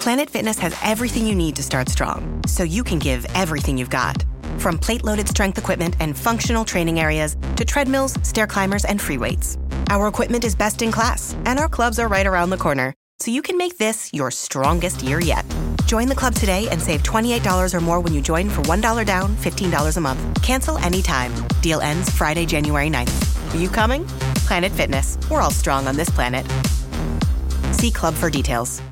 Planet Fitness has everything you need to start strong, so you can give everything you've got. From plate-loaded strength equipment and functional training areas to treadmills, stair climbers, and free weights. Our equipment is best in class, and our clubs are right around the corner, so you can make this your strongest year yet. Join the club today and save $28 or more when you join for $1 down, $15 a month. Cancel anytime. Deal ends Friday, January 9th. Are you coming? Planet Fitness. We're all strong on this planet. See club for details.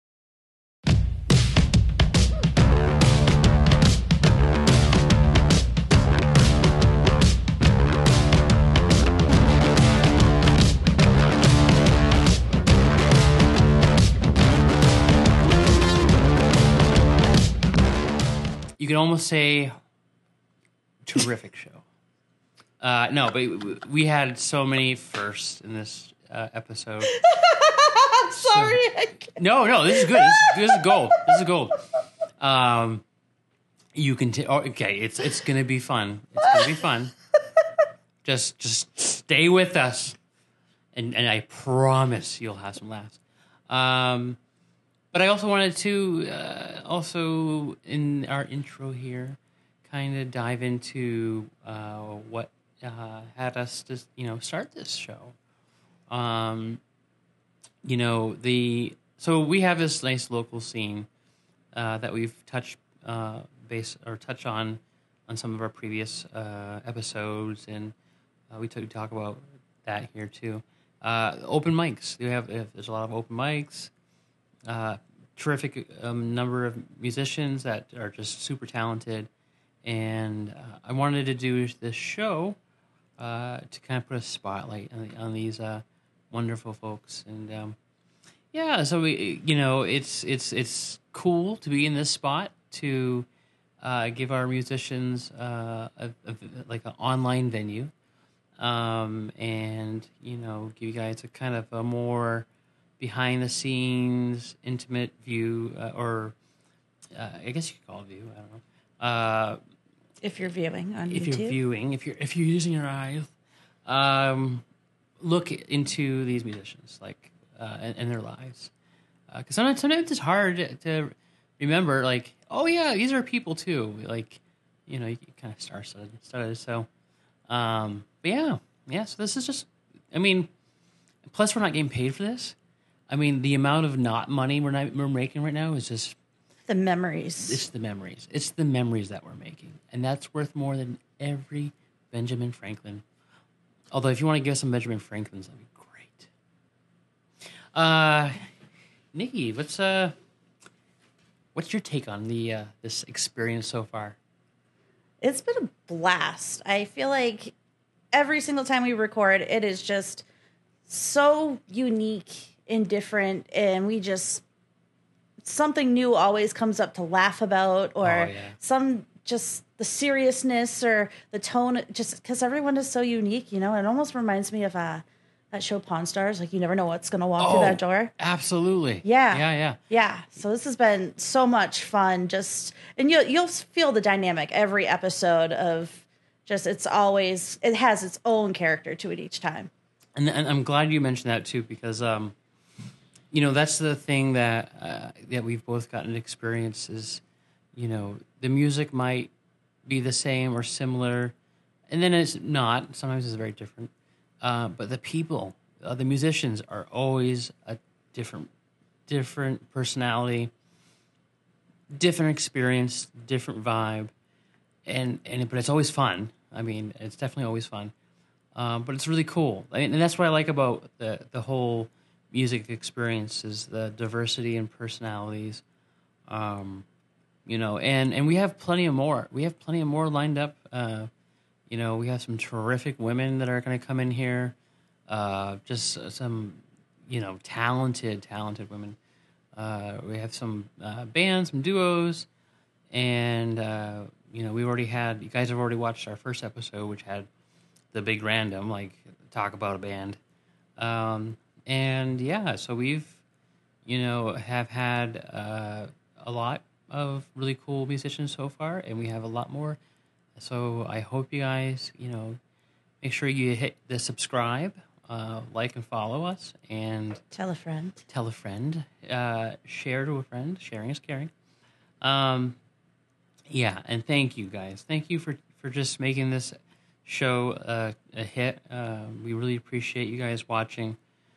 You could almost say terrific show. No, but we had so many firsts in this episode. Sorry. No, this is good. This is gold. This is gold. You can okay. It's gonna be fun. It's gonna be fun. Just stay with us, and I promise you'll have some laughs. But I also wanted to, also in our intro here, kind of dive into what had us to, start this show. So we have this nice local scene that we've touched on some of our previous episodes, and we talk about that here too. Open mics. There's a lot of open mics. Terrific number of musicians that are just super talented, and I wanted to do this show to kind of put a spotlight on these wonderful folks, and so we, it's cool to be in this spot to give our musicians like an online venue, and give you guys a kind of a more behind the scenes, intimate view, or I guess you could call it a view. I don't know. If you're viewing on YouTube. If you're viewing, if you're using your eyes, look into these musicians, like and their lives, because sometimes it's hard to remember. Like, oh yeah, these are people too. Like, you kind of star-studded. So, but yeah. So this is just. I mean, plus we're not getting paid for this. I mean, the amount of money we're making right now is just the memories. It's the memories. It's the memories that we're making, and that's worth more than every Benjamin Franklin. Although, if you want to give us some Benjamin Franklins, that'd be great. Nikki, what's your take on this experience so far? It's been a blast. I feel like every single time we record, it is just so unique and different, and something new always comes up to laugh about, or some just the seriousness or the tone, just because everyone is so unique, it almost reminds me of that show Pawn Stars. Like, you never know what's going to walk through that door. Absolutely. Yeah. So this has been so much fun. And you'll feel the dynamic every episode of it has its own character to it each time. And I'm glad you mentioned that too, because that's the thing that we've both gotten to experience is, the music might be the same or similar, and then it's not. Sometimes it's very different. But the people, the musicians, are always a different personality, different experience, different vibe, but it's always fun. I mean, it's definitely always fun. But it's really cool, and that's what I like about the whole music experience is the diversity in personalities, and we have plenty of more. We have plenty of more lined up. We have some terrific women that are going to come in here. Just some, talented women. We have some bands, some duos, and you guys have already watched our first episode, which had the big random, like talk about a band. So we've, have had a lot of really cool musicians so far, and we have a lot more. So I hope you guys, make sure you hit the subscribe like and follow us, and Tell a friend. tell a friend, share to a friend. Sharing is caring. Yeah, and thank you guys. Thank you for just making this show a hit. We really appreciate you guys watching.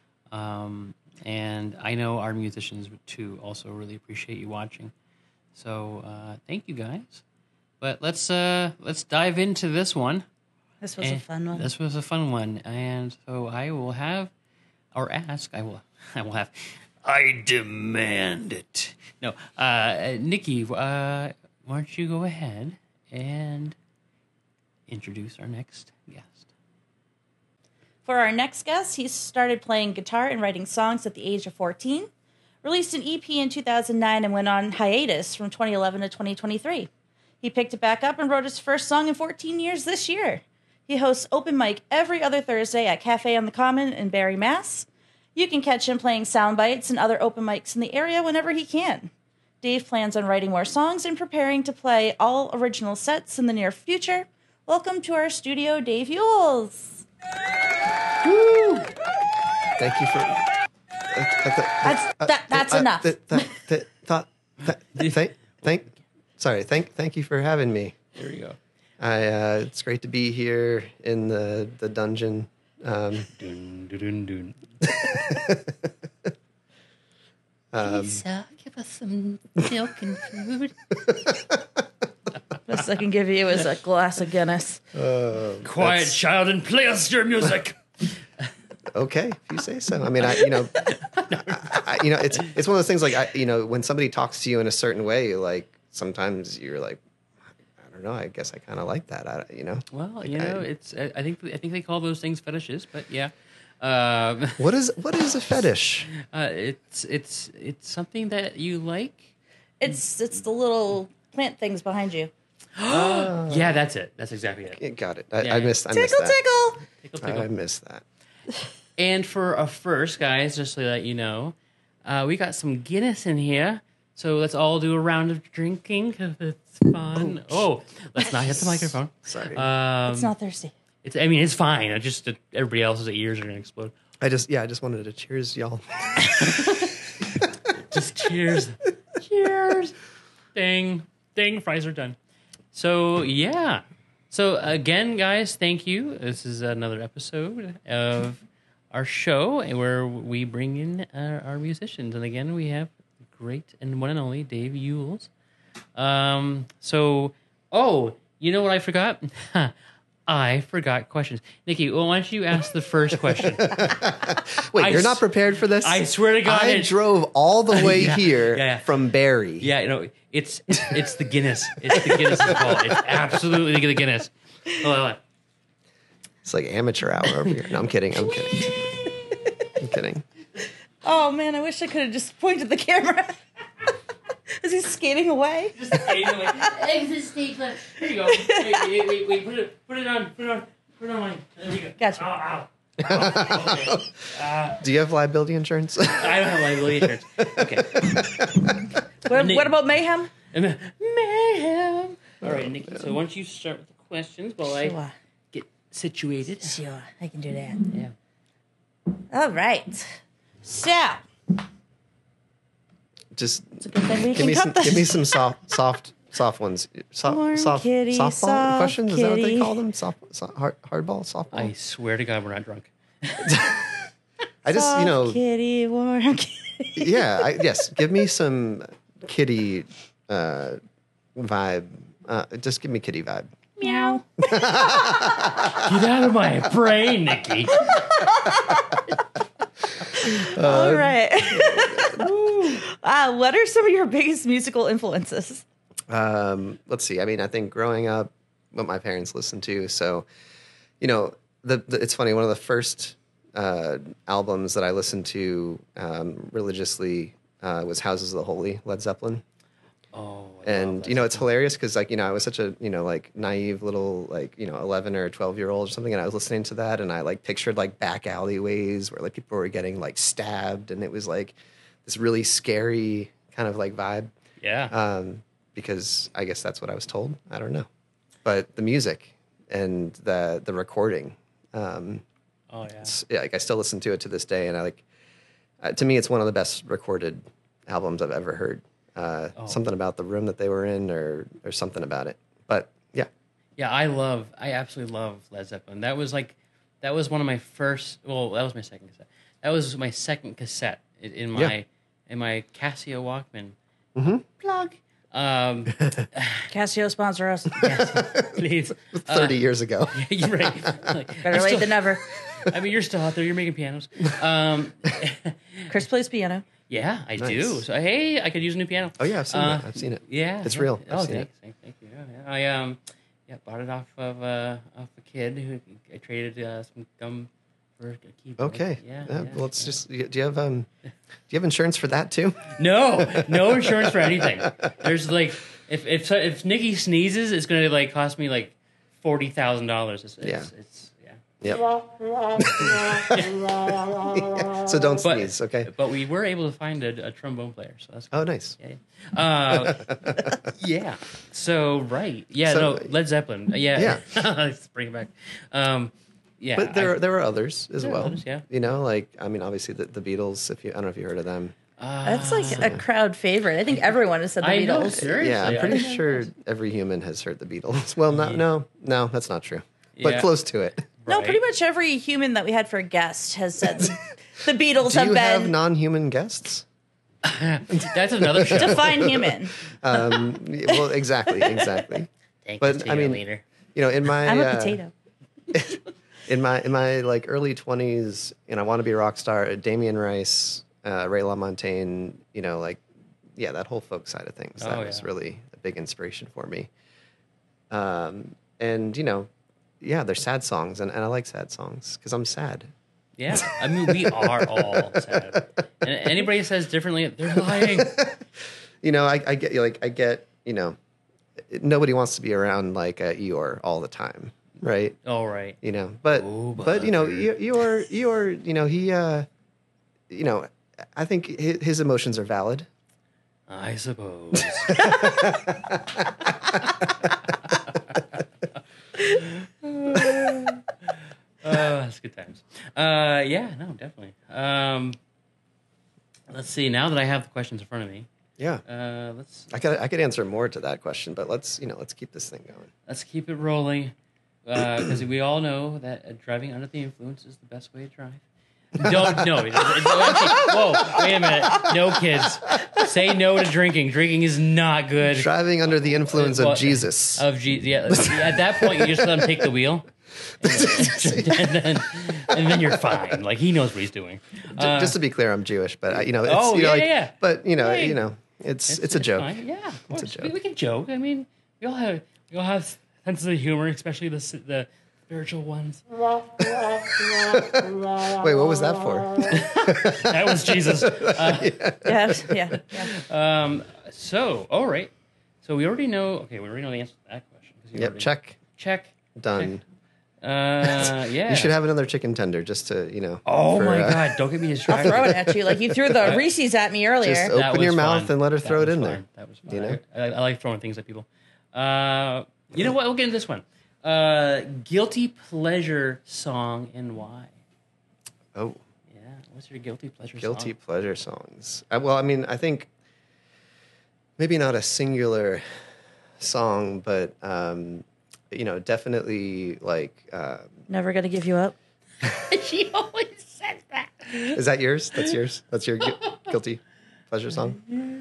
And I know our musicians too also really appreciate you watching. So thank you guys. But let's dive into this one. This was a fun one. This was a fun one, and so I will have, or ask, I will have, I demand it. No, Nikki, why don't you go ahead and introduce our next guest? For our next guest, he started playing guitar and writing songs at the age of 14, released an EP in 2009, and went on hiatus from 2011 to 2023. He picked it back up and wrote his first song in 14 years this year. He hosts open mic every other Thursday at Cafe on the Common in Barre, Mass. You can catch him playing sound bites and other open mics in the area whenever he can. Dave plans on writing more songs and preparing to play all original sets in the near future. Welcome to our studio, Dave Yules. Woo! Thank you for. That's enough. Thank you for having me. Here we go. It's great to be here in the dungeon. Dun, dun, dun, dun. Lisa, give us some milk and food. Best I can give you is a glass of Guinness. Quiet, child, and play us your music. Okay, if you say so. I mean, it's one of those things. Like, when somebody talks to you in a certain way, like sometimes you're like, I don't know. I guess I kind of like that. Well, like it's. I think they call those things fetishes, but yeah. What is a fetish? It's something that you like. It's the little plant things behind you. Yeah, that's it. That's exactly it. Got it. Yeah. I missed that. Tickle, tickle. Tickle, tickle. I missed that. And for a first, guys, just to let you know, we got some Guinness in here. So let's all do a round of drinking because it's fun. Let's not hit the microphone. Sorry. It's not thirsty. It's fine. Everybody else's ears are gonna explode. I just wanted to cheers, y'all. Just cheers. Cheers. Ding. Ding. Fries are done. So, yeah. So, again, guys, thank you. This is another episode of our show where we bring in our musicians. And again, we have the great and one and only Dave Yules. You know what I forgot? I forgot questions. Nikki, why don't you ask the first question? Wait, you're not prepared for this? I swear to God. I drove all the way here from Barre. Yeah, it's the Guinness. It's the Guinness' fault. It's absolutely the Guinness. Hold on. It's like amateur hour over here. No, I'm kidding. I'm kidding. Oh, man, I wish I could have just pointed the camera. Is he skating away? Just skating away. Exit stage left. Here you go. Wait. Put it on mine. There we go. Gotcha. Ow. Okay. Do you have liability insurance? I don't have liability insurance. Okay. What about mayhem? Mayhem. All right, Nikki. So why don't you start with the questions while I Sure. get situated? Sure, I can do that. Yeah. All right. So, Just it's a good thing we give can me cut this. some soft ones. Warm Soft kitty, softball soft questions. Is that what they kitty. call them? Hardball, softball. I swear to God, we're not drunk. I just Soft kitty, warm kitty. yeah. Yes. Give me some kitty vibe. Just give me kitty vibe. Meow. Get out of my brain, Nikki. All right. What are some of your biggest musical influences? Let's see. I mean, I think growing up, what my parents listened to. So, it's funny. One of the first albums that I listened to religiously was "Houses of the Holy," Led Zeppelin. Oh, And it's hilarious because I was such a naive little 11 or 12-year-old or something, and I was listening to that, and I pictured back alleyways where people were getting stabbed, and it was this really scary kind of vibe. Yeah. Because I guess that's what I was told. I don't know, but the music and the recording. Oh Oh yeah. Like I still listen to it to this day, and I like. To me, it's one of the best recorded albums I've ever heard. Something about the room that they were in, or something about it. But yeah, Yeah, I absolutely love Led Zeppelin. That was one of my first. Well, that was my second cassette. That was my second cassette in my Casio Walkman. Mm-hmm. Plug. Casio sponsor us. Please. 30 years ago. You're right. Like, Better late than never. I mean, you're still out there. You're making pianos. Chris plays piano. Yeah, I Nice. do. So hey, I could use a new piano. Oh yeah, I've seen it. I've seen it. Yeah, It's yeah. real. I've Oh, seen thanks. Thank you. Yeah. I bought it off a kid who I traded some gum for a keyboard. Okay. Yeah. Well, let's just. Do you have insurance for that too? No insurance for anything. There's like if Nikki sneezes, it's gonna like cost me like $40,000. Yeah. It's yeah. Yep. So don't But sneeze, okay? But we were able to find a trombone player, so that's Oh, nice. yeah. Yeah. So right. Yeah. So- No. Led Zeppelin. Yeah. Yeah. Let's bring it back. Yeah. But there were others as There are well. others, yeah. You know, like I mean, obviously the Beatles. I don't know if you heard of them. That's like a crowd favorite. I think everyone has said the I know. Beatles. Seriously. Yeah, I'm I pretty know. sure every human has heard the Beatles. Well, no, that's not true. But Yeah. close to it. No, Right. pretty much every human that we had for a guest has said the Beatles Do have you have been non-human guests? That's another show. define human. Well, exactly. Thank But, you, I mean, leader. You know, in my I'm a potato. in my like early 20s, and I want to be a rock star. Damien Rice, Ray LaMontagne, you know, like that whole folk side of things. That was really a big inspiration for me. And you know, they're sad songs, and I like sad songs because I'm sad. Yeah. I mean, we are all sad. And anybody who says differently, they're lying. You know, I get, you know, nobody wants to be around like Eeyore all the time, right? All right. You know, but you know, Eeyore, you know, he, you know, I think his emotions are valid. I suppose. That's good times. Yeah, no, definitely. Let's see. Now that I have the questions in front of me, Yeah, let's I could answer more to that question, but let's keep this thing going. keep it rolling because we all know that driving under the influence is the best way to drive. Don't no. Whoa! Wait a minute. No, kids. Say no to drinking. Drinking is not good. Driving under the influence Well, of Jesus. Yeah. At that point, you just let him take the wheel, and then you're fine. Like he knows what he's doing. Just to be clear, I'm Jewish, but you know, it's, Oh, you know, yeah, like, yeah. but you know, Hey. it's a joke. Fine. Yeah, of course. It's a joke. We can joke. I mean, we all have senses of humor, especially the spiritual ones. Wait, what was that for? That was Jesus. Yeah. So, all right. So we already know. Okay, we already know the answer to that question. 'Cause you Yep, already- check. Done. Yeah. You should have another chicken tender just to, you know. Oh for, my God! Don't get me I'll distracted. throw it at you like you threw the Reese's at me earlier. Just That open your was mouth fun. and let her That throw it was in fun. there. That was fun. You know? I like throwing things at people. You know what? We'll get into this one. Guilty pleasure song and why? Oh, Yeah. What's your guilty pleasure guilty song? pleasure songs. Well, I mean, I think maybe not a singular song, but you know, definitely like. Never gonna give you up. She always says that. Is that yours? That's yours. That's your guilty pleasure song.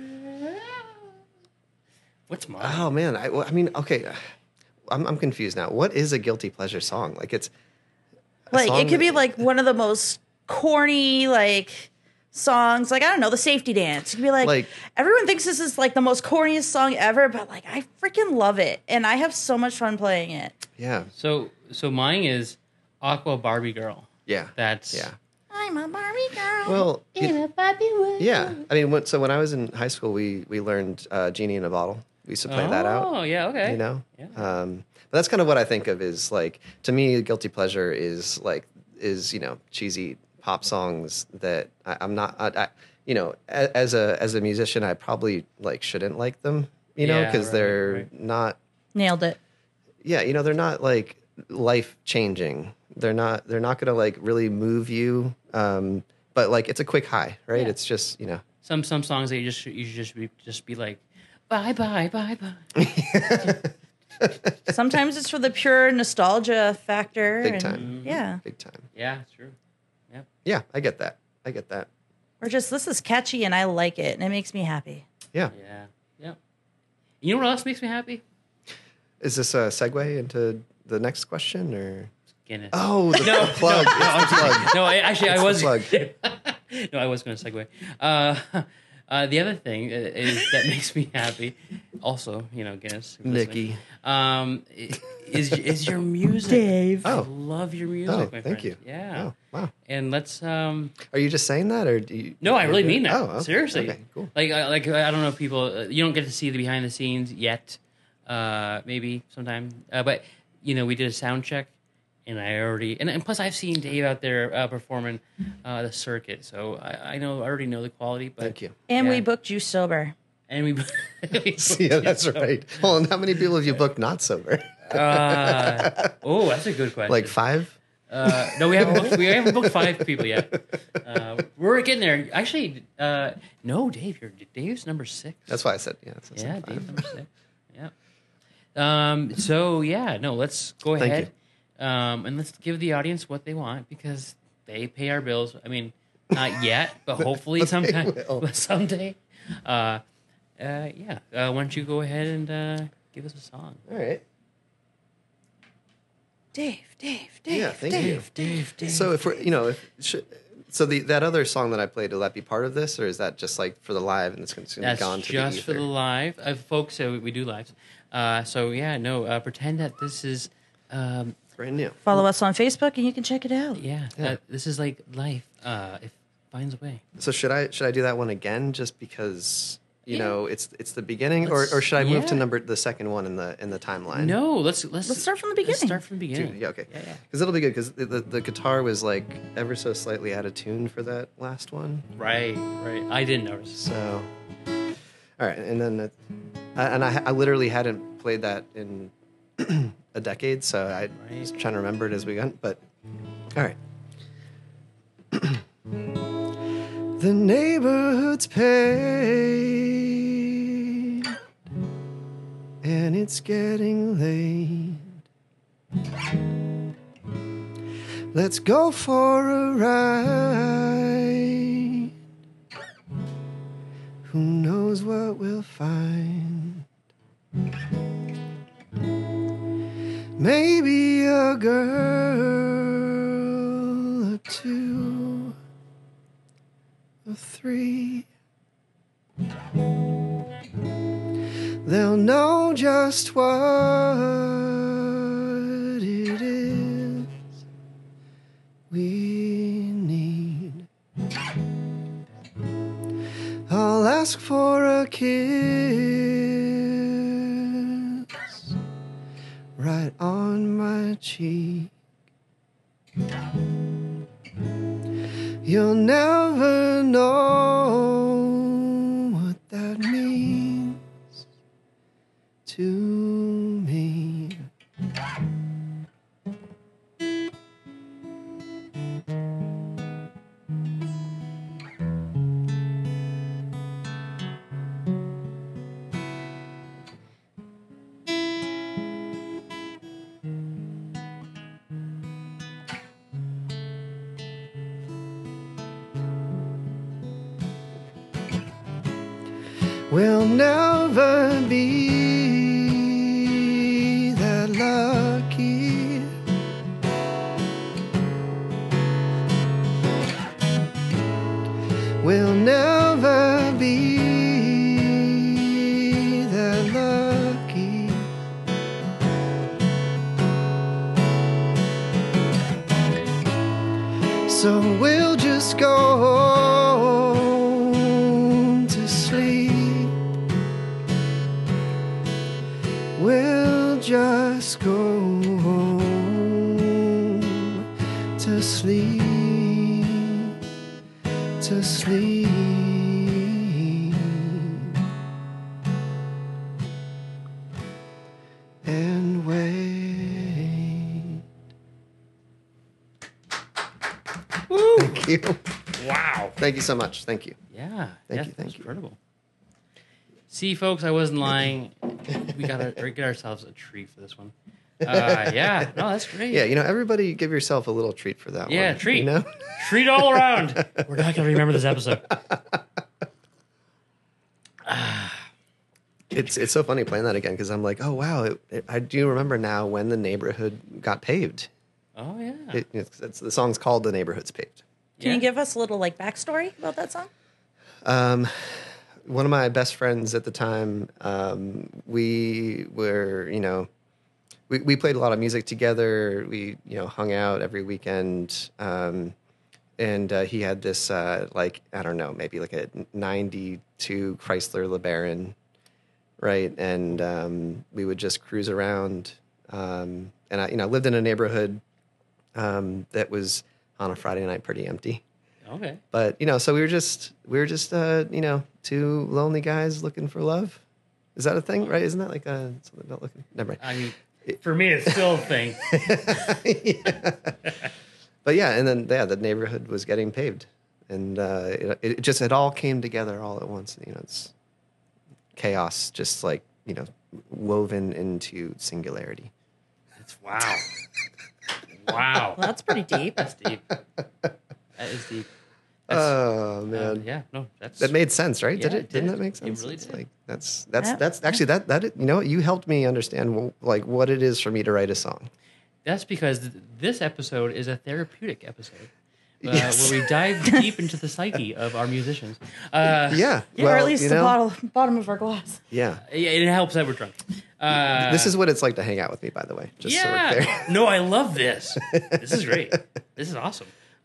What's mine? Oh man, I mean, okay, I'm confused now. What is a guilty pleasure song? Like it's a Like song it could be that- like one of the most corny like songs. Like I don't know, the safety dance. It could be like everyone thinks this is like the most corniest song ever, but like I freaking love it, and I have so much fun playing it. yeah, So mine is Aqua Barbie Girl. yeah, That's yeah. I'm a Barbie girl. Well, In a Barbie world. yeah. I mean, when I was in high school, we learned Genie in a Bottle. We used to play that out. Oh yeah, okay. You know, Yeah. but that's kind of what I think of is like to me, guilty pleasure is you know cheesy pop songs that I'm not. I you know, as a musician, I probably like shouldn't like them. You know, Yeah, because right, they're right. not. Nailed it. Yeah, you know, they're not like life changing. They're not gonna like really move you. But like it's a quick high, right? Yeah. It's just, you know. Some songs that you should just be like, bye bye bye bye. Sometimes it's for the pure nostalgia factor. Big and- time. Yeah. Big time. Yeah, it's true. Yep. Yeah, I get that. Or just, this is catchy and I like it and it makes me happy. Yeah. Yeah. Yep. You know what else makes me happy? Is this a segue into the next question or? Guinness. Oh, the plug. It's the plug. No, actually, I was. plug. No, I was going to segue. The other thing that makes me happy, also, you know, Guinness, Nikki. is your music. Dave. I Oh. love your music, Oh, my thank friend. you. Yeah. Oh, wow. And let's. Are you just saying that, or do you? No, I really mean that. Oh, okay. Seriously. Okay, cool. Like I don't know if people. You don't get to see the behind the scenes yet. Maybe sometime. But you know, we did a sound check. And I already, and plus I've seen Dave out there performing the circuit, so I already know the quality. But Thank you. And Yeah. we booked you sober. And we Yeah, that's right. Well, and how many people have you booked not sober? Oh, that's a good question. Like 5? No, we haven't booked 5 people yet. We're getting there. Actually, no, Dave, Dave's number 6. That's why I said yeah. So I said Yeah, 5. Dave's number 6. Yeah. So yeah, no, let's go Thank ahead. And let's give the audience what they want because they pay our bills. I mean, not yet, but hopefully sometime, will. someday. Yeah. Why don't you go ahead and give us a song? All right. Dave. Yeah, thank you. Dave. So if we're, you know, so that other song that I played, will that be part of this, or is that just like for the live and it's going to be That's gone to just the for ether? the live, folks. We do lives. So yeah, no. Pretend that this is. Brand new. Follow us on Facebook and you can check it out. Yeah, this is like life. It finds a way. So should I do that one again just because you know it's the beginning, Let's- or should I move to yeah. the second one in the timeline? No, let's start from the beginning. Let's start from the beginning. Yeah, okay. Yeah. Because it'll be good because the guitar was like ever so slightly out of tune for that last one. Right. I didn't notice. So, all right, and then I literally hadn't played that in a decade, so I was trying to remember it as we went. But all right. The neighborhood's paid, and it's getting late. Let's go for a ride. Who knows what we'll find? Maybe a girl or 2 or 3. They'll know just what it is we need. I'll ask for a kiss right on my cheek. You'll never know what that means to me. We'll never be that lucky. We'll never be that lucky. So we'll just go home to sleep. We'll just go home to sleep, to sleep. And wait. you. Wow. Thank you so much. Thank you. Yeah. Thank That's you, thank you. incredible. See, folks, I wasn't lying. We gotta get ourselves a treat for this one. Yeah. No, that's great. Yeah, everybody give yourself a little treat for that one. Yeah, treat. You know? Treat all around. We're not gonna remember this episode. It's so funny playing that again because I'm like, oh wow, I do remember now when the neighborhood got paved. Oh yeah. The song's called "The Neighborhood's Paved." Can you give us a little backstory about that song? One of my best friends at the time, we were, we played a lot of music together. We, hung out every weekend. And he had this, I don't know, maybe like a 92 Chrysler LeBaron, right? And we would just cruise around. And I, lived in a neighborhood that was on a Friday night pretty empty. Okay. But so we were just two lonely guys looking for love. Is that a thing, right? Isn't that like something about looking? Never mind. I mean, for me, it's still a thing. Yeah. But yeah, and then the neighborhood was getting paved, and it all came together all at once. It's chaos, just like woven into singularity. It's wow. Wow. Well, that's pretty deep. That's deep. That is deep. Oh man, yeah, no, that's that made sense, right? Yeah, Did it? it Didn't did. that make It sense? really It's did. like that's Yeah. actually that you helped me understand what it is for me to write a song. That's because this episode is a therapeutic episode. Yes. Where we dive deep into the psyche of our musicians. Yeah, Yeah, or well, at least the bottom of our glass. Yeah, It helps that we're drunk. this is what it's like to hang out with me, by the way. Just so we're Yeah. clear. No, I love this. This is great. This is awesome.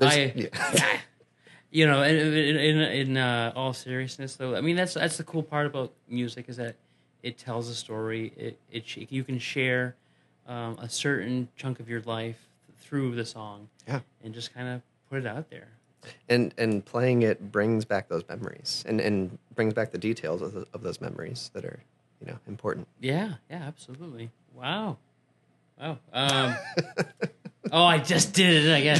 In all seriousness, though, I mean that's the cool part about music is that it tells a story. You can share a certain chunk of your life through the song, and just kind of put it out there. And playing it brings back those memories and brings back the details of those memories that are important. Yeah, absolutely. Wow. Oh, I just did it again.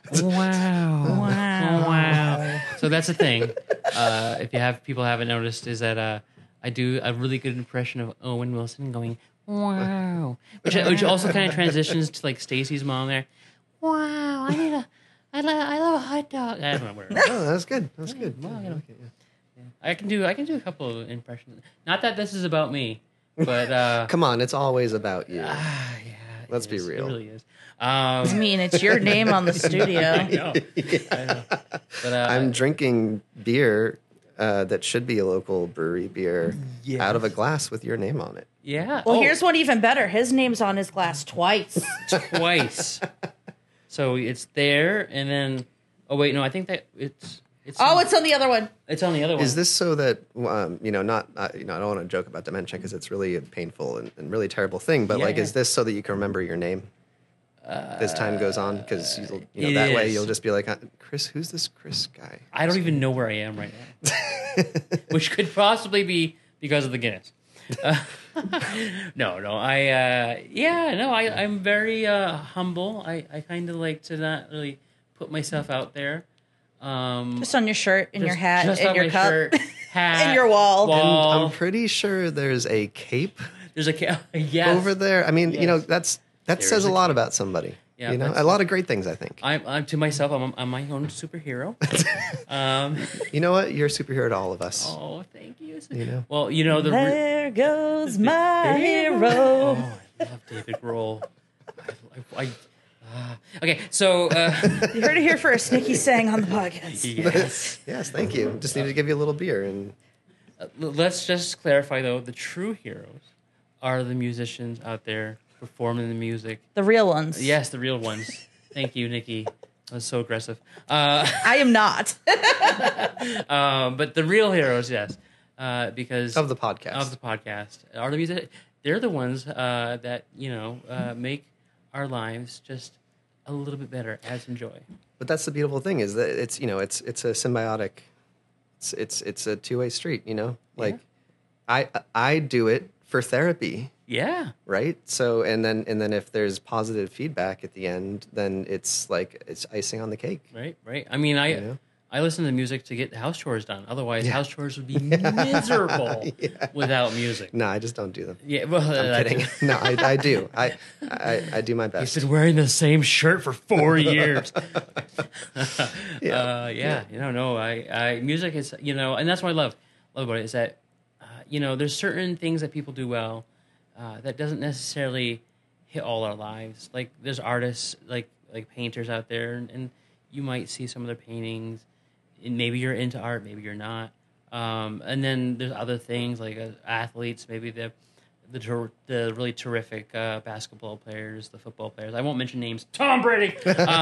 Wow. So that's the thing. If people haven't noticed, is that I do a really good impression of Owen Wilson going wow, which also kind of transitions to like Stacy's mom there. Wow, I love a hot dog. I don't know where. Oh, that's good. That's good. Well, Yeah, okay, yeah. I can do a couple of impressions. Not that this is about me, but Come on, it's always about you. yeah. Let's be It real. really is. I mean, it's your name on the studio. I know. But I'm drinking beer that should be a local brewery beer out of a glass with your name on it. yeah. Well, here's one even better. His name's on his glass twice. Twice. So it's there, and then I think that it's It's on the other one. It's on the other one. Is this so that not I don't want to joke about dementia because it's really a painful and really terrible thing, but is this so that you can remember your name as time goes on? Because that way you'll just be like, Chris, who's this Chris guy? I don't even know where I am right now, which could possibly be because of the Guinness. I'm very humble. I kind of like to not really put myself out there. Just on your shirt, in your hat, just in on your my cup, shirt, hat, in your wall. And I'm pretty sure there's a cape There's a yes. over there. I mean, Yes. that says a lot about somebody. Yeah, a lot of great things, I think. I'm to myself. I'm my own superhero. You know what? You're a superhero to all of us. Oh, thank you. You know? Well, There goes my hero. Oh, I love David Grohl. Okay, so You heard it here first. Nikki sang on the podcast. yes. Yes, thank you. Just needed to give you a little beer and Let's just clarify though: the true heroes are the musicians out there performing the music. The real ones. Yes, the real ones. Thank you, Nikki. That was so aggressive. I am not. But the real heroes, yes, because of the podcast. are the music. They're the ones that make our lives just a little bit better, add some joy. But that's the beautiful thing is that it's a symbiotic. It's a two-way street. I do it for therapy, Yeah. right? So and then if there's positive feedback at the end, then it's like it's icing on the cake. Right. I mean, You know? I listen to music to get house chores done. Otherwise, Yeah. house chores would be miserable without music. No, I just don't do them. Yeah, well, I'm kidding. No, I do. I do my He's best. been wearing the same shirt for 4 years. Yeah. No. I music is, and that's what I love about it is that, there's certain things that people do well that doesn't necessarily hit all our lives. Like there's artists like painters out there, and you might see some of their paintings, and maybe you're into art, maybe you're not. And then there's other things like athletes, maybe the really terrific basketball players, the football players. I won't mention names. Tom Brady.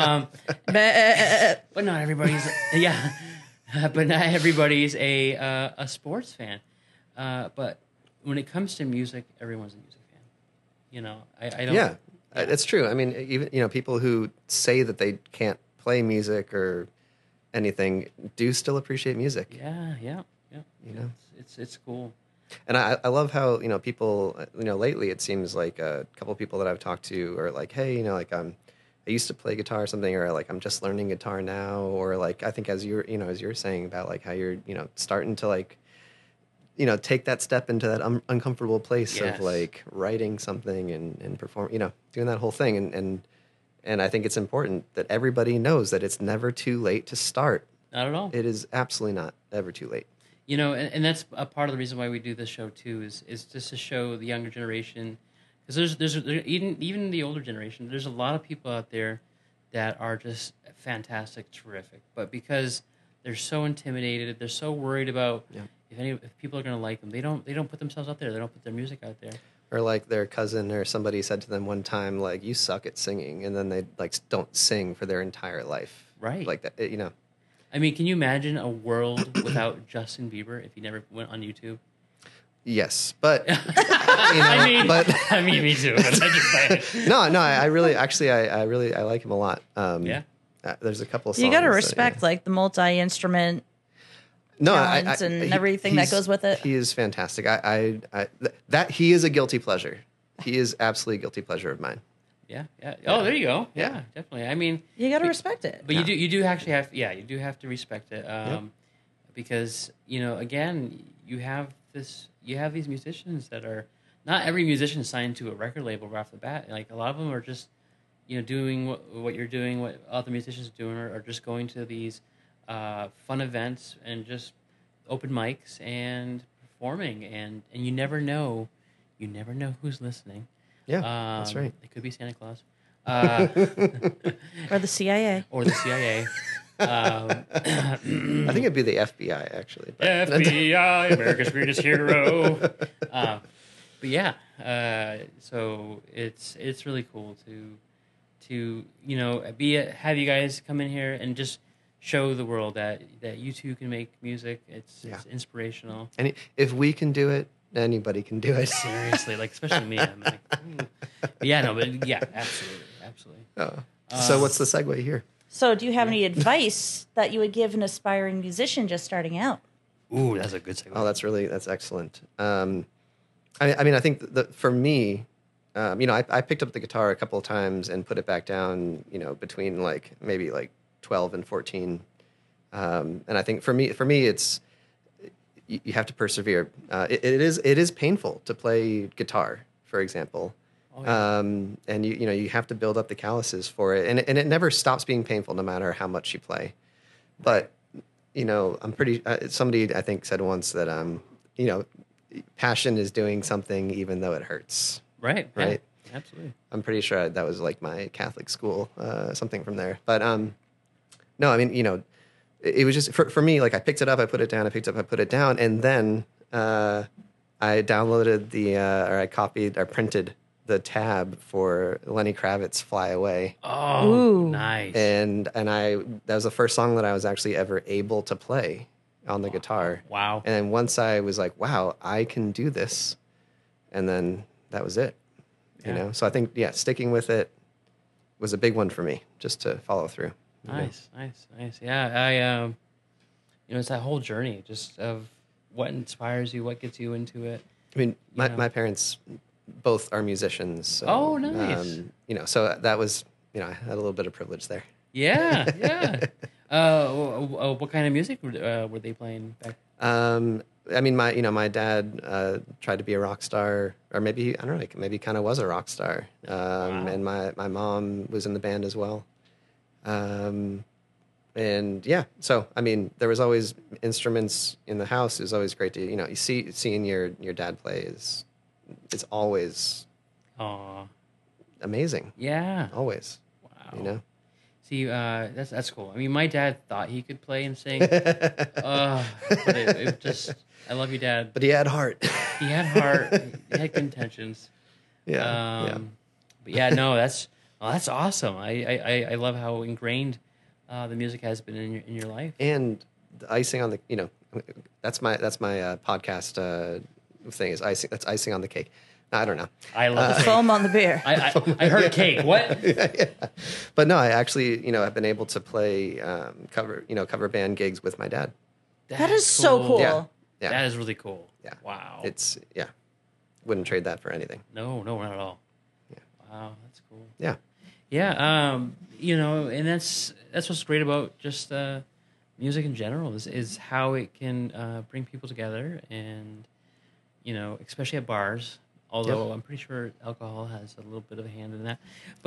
But not everybody's. Yeah, but not everybody's a sports fan. But when it comes to music, everyone's a music fan. I don't. Yeah, it's true. I mean, even people who say that they can't play music or anything do still appreciate music. Yeah. It's cool. And I love how people lately it seems like a couple people that I've talked to are like, hey, I used to play guitar or something, or like I'm just learning guitar now, or like I think as you're saying about like how you're starting to like take that step into that uncomfortable place Yes. of like writing something and perform, doing that whole thing, and I think it's important that everybody knows that it's never too late to start. Not at all. It is absolutely not ever too late. And that's a part of the reason why we do this show too, is just to show the younger generation, because there's even the older generation. There's a lot of people out there that are just fantastic, terrific, but because they're so intimidated, they're so worried about if people are going to like them, they don't put themselves out there. They don't put their music out there. Or like their cousin or somebody said to them one time, like, "You suck at singing," and then they like don't sing for their entire life. Right. Like that. I mean, can you imagine a world without Justin Bieber if he never went on YouTube? Yes, but I mean, me too. But I'm just saying. no. I really, actually, I like him a lot. Yeah. There's a couple of songs. You got to that, respect like the multi-instrument no, talents and everything that he's- goes with it. He is fantastic. That he is a guilty pleasure. He is absolutely a guilty pleasure of mine. Yeah. Oh, there you go. Yeah. Yeah, definitely. I mean, You got to respect it. but you do actually have, you do have to respect it, because again, you have these musicians that are not every musician is signed to a record label right off the bat. Like a lot of them are just doing what you're doing, what other musicians are doing, or just going to these fun events and just open mics and performing, and you never know who's listening. Yeah, that's right. It could be Santa Claus. Or the CIA. Or the CIA. I think it'd be the FBI actually. But FBI, America's greatest hero. But yeah, so it's really cool to have you guys come in here and just show the world that you too can make music. It's inspirational. And if we can do it, anybody can do it. Seriously, like especially me. I'm like, But absolutely. So what's the segue here? So do you have any advice that you would give an aspiring musician just starting out? Ooh, that's a good segue. Oh, that's excellent. I mean, I think that for me, I picked up the guitar a couple of times and put it back down, between like maybe like 12 and 14. And I think for me, it's you have to persevere. It is painful to play guitar, for example. Oh, yeah. And you have to build up the calluses for it, and it never stops being painful no matter how much you play. But I'm pretty. Somebody I think said once that passion is doing something even though it hurts. Right. Right. Yeah, absolutely. I'm pretty sure that was like my Catholic school, something from there. But no, I mean, it was just for me. Like I picked it up, I put it down, I picked it up, I put it down, and then I downloaded or I copied or printed the tab for Lenny Kravitz "Fly Away." Oh, Ooh. nice. And that was the first song that I was actually ever able to play on the guitar. Wow. And then once I was like, wow, I can do this. And then that was it, Yeah. So I think, sticking with it was a big one for me, just to follow through. Nice. Yeah, it's that whole journey just of what inspires you, what gets you into it. I mean, Yeah. my parents both are musicians. So, Oh, nice. You know, so that was, you know, I had a little bit of privilege there. Yeah, yeah. What kind of music were they playing back? I mean, my dad tried to be a rock star, or maybe, I don't know, maybe kind of was a rock star. And my mom was in the band as well. And yeah, so I mean, there was always instruments in the house. It was always great to, you know, seeing your dad play is always Aw, amazing. yeah. Always, Wow. you know. See, that's cool. I mean, my dad thought he could play and sing, but it just. I love you, Dad. But he had heart. He had heart. He had good intentions. Yeah. But yeah, no, that's awesome. I love how ingrained the music has been in your life. And the icing on the, you know, that's my podcast thing is icing. That's icing on the cake. I don't know. I love cake. Foam on the beer. I heard cake. What? Yeah. But no, I actually, you know, I've been able to play cover band gigs with my dad. That is so cool. Yeah. Yeah. That is really cool. Yeah. Wow. Wouldn't trade that for anything. No, not at all. Yeah. Wow, that's cool. Yeah. Yeah. You know, and that's what's great about just music in general is how it can bring people together, and you know, especially at bars. Although I'm pretty sure alcohol has a little bit of a hand in that,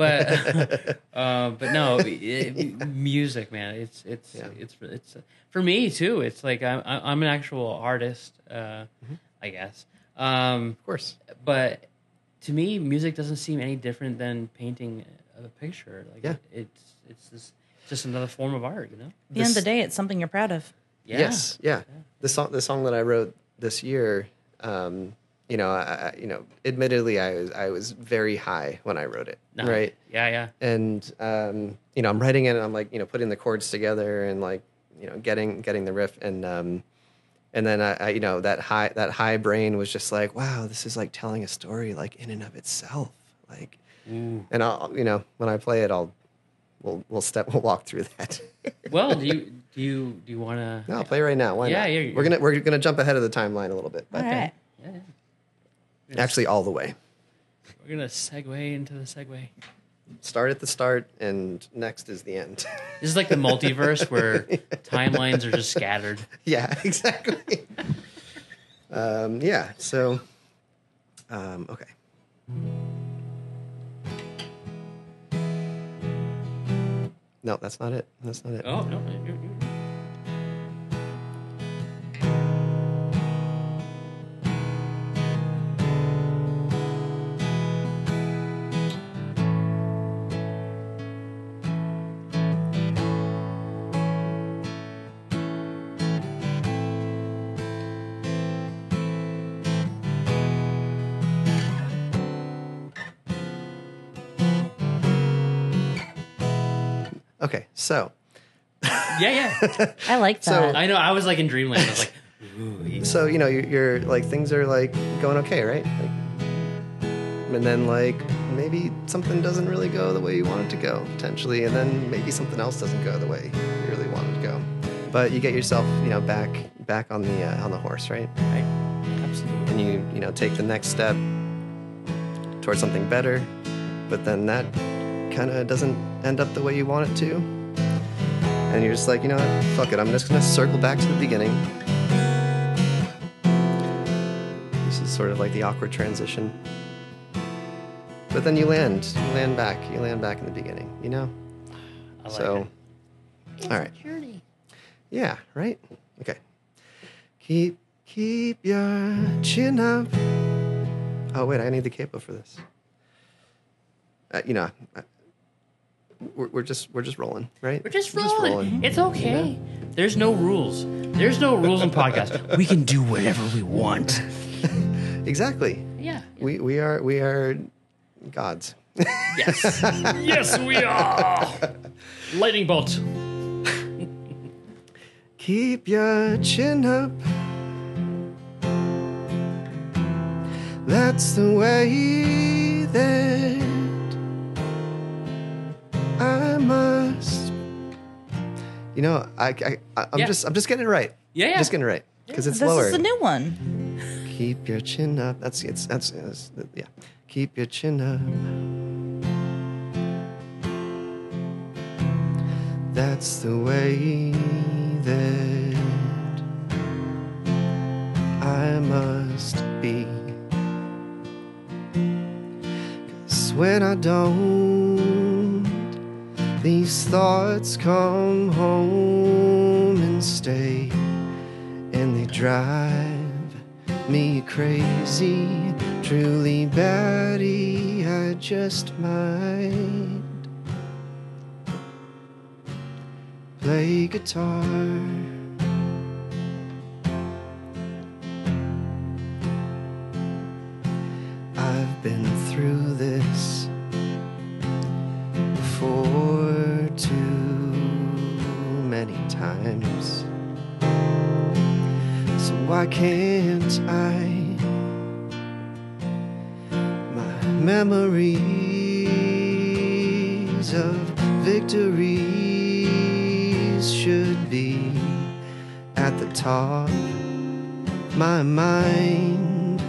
but no, music, man. It's for me too. It's like I'm an actual artist, I guess. Of course. But to me, music doesn't seem any different than painting a picture. Like it's just another form of art, you know. At the end of the day, it's something you're proud of. Yeah. Yes. Yeah. The song that I wrote this year. You know, admittedly, I was very high when I wrote it, No. right? Yeah. And you know, I'm writing it, and I'm like, you know, putting the chords together, and like, you know, getting the riff, and then I you know, that high brain was just like, wow, this is like telling a story, like in and of itself, like, Ooh. and I'll, you know, when I play it, we'll walk through that. Well, do you want to? No, I'll play right now. Why Yeah, not? yeah. We're gonna jump ahead of the timeline a little bit, but All right. Yeah. actually all the way. We're gonna segue into the segue. Start at the start, and next is the end. This is like the multiverse where timelines are just scattered. Yeah, exactly. Yeah, so, okay. No, that's not it. That's not it. Oh no. Okay, so, Yeah. I like So- that. I know. I was like in dreamland. I was like, ooh. so you know, you're like, things are like going okay, right? Like, and then like maybe something doesn't really go the way you want it to go potentially, and then maybe something else doesn't go the way you really want it to go. But you get yourself, you know, back on the horse, right? Right. Absolutely. And you know, take the next step towards something better, but then that kind of doesn't end up the way you want it to, and you're just like, you know what, fuck it, I'm just gonna circle back to the beginning. This is sort of like the awkward transition, but then you land back in the beginning, you know. I like So, it. all right. Journey. Yeah, right? Okay. Keep your chin up. Oh, wait, I need the capo for this. You know, we're just rolling, right? We're just rolling. It's okay. There's no rules. There's no rules in podcasts. We can do whatever we want. Exactly. Yeah. We are gods. Yes. Yes, we are. Lightning bolt. Keep your chin up. That's the way that I must. You know, I'm Yeah. just getting it right. Yeah. Just getting it right because it's This lower. is the new one. Keep your chin up. That's yeah. Keep your chin up. That's the way that I must be. 'Cause when I don't, these thoughts come home and stay, and they drive me crazy. Truly batty, I just might play guitar. I've been through this before too many times. So why can't I? My memories of victories should be at the top. My mind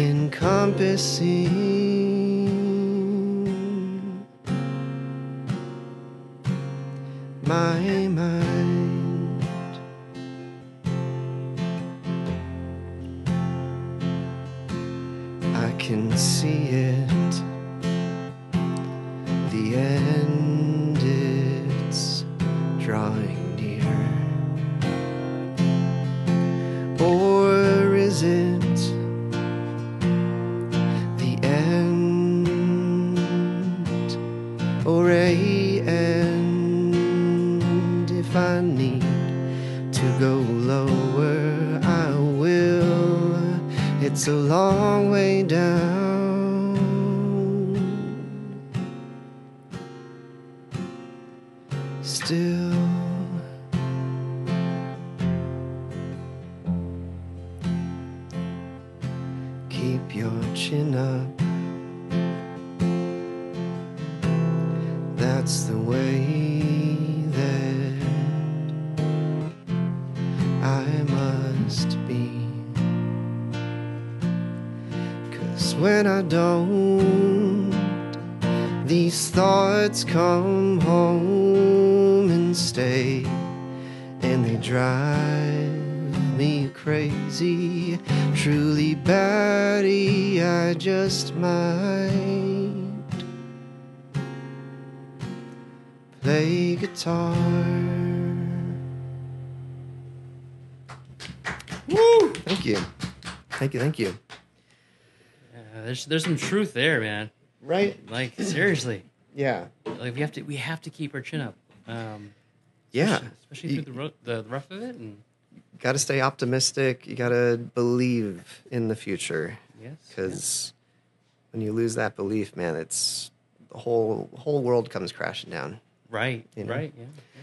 encompassing my mind. I can see it, the end, it's drawing near. Or is it the end, or a end? If I need to go lower, I will. It's a long way down. Still, keep your chin up. That's the way that I must be. 'Cause when I don't, these thoughts come home and stay, and they drive me crazy. Truly batty, I just might play guitar. Woo! Thank you. Thank you, thank you. There's some truth there, man. Right? Like seriously, Yeah. like we have to keep our chin up. Yeah. Especially through the rough of it. And Got to stay optimistic. You got to believe in the future. yes, Because when you lose that belief, man, it's the whole world comes crashing down. right, You know? right, yeah.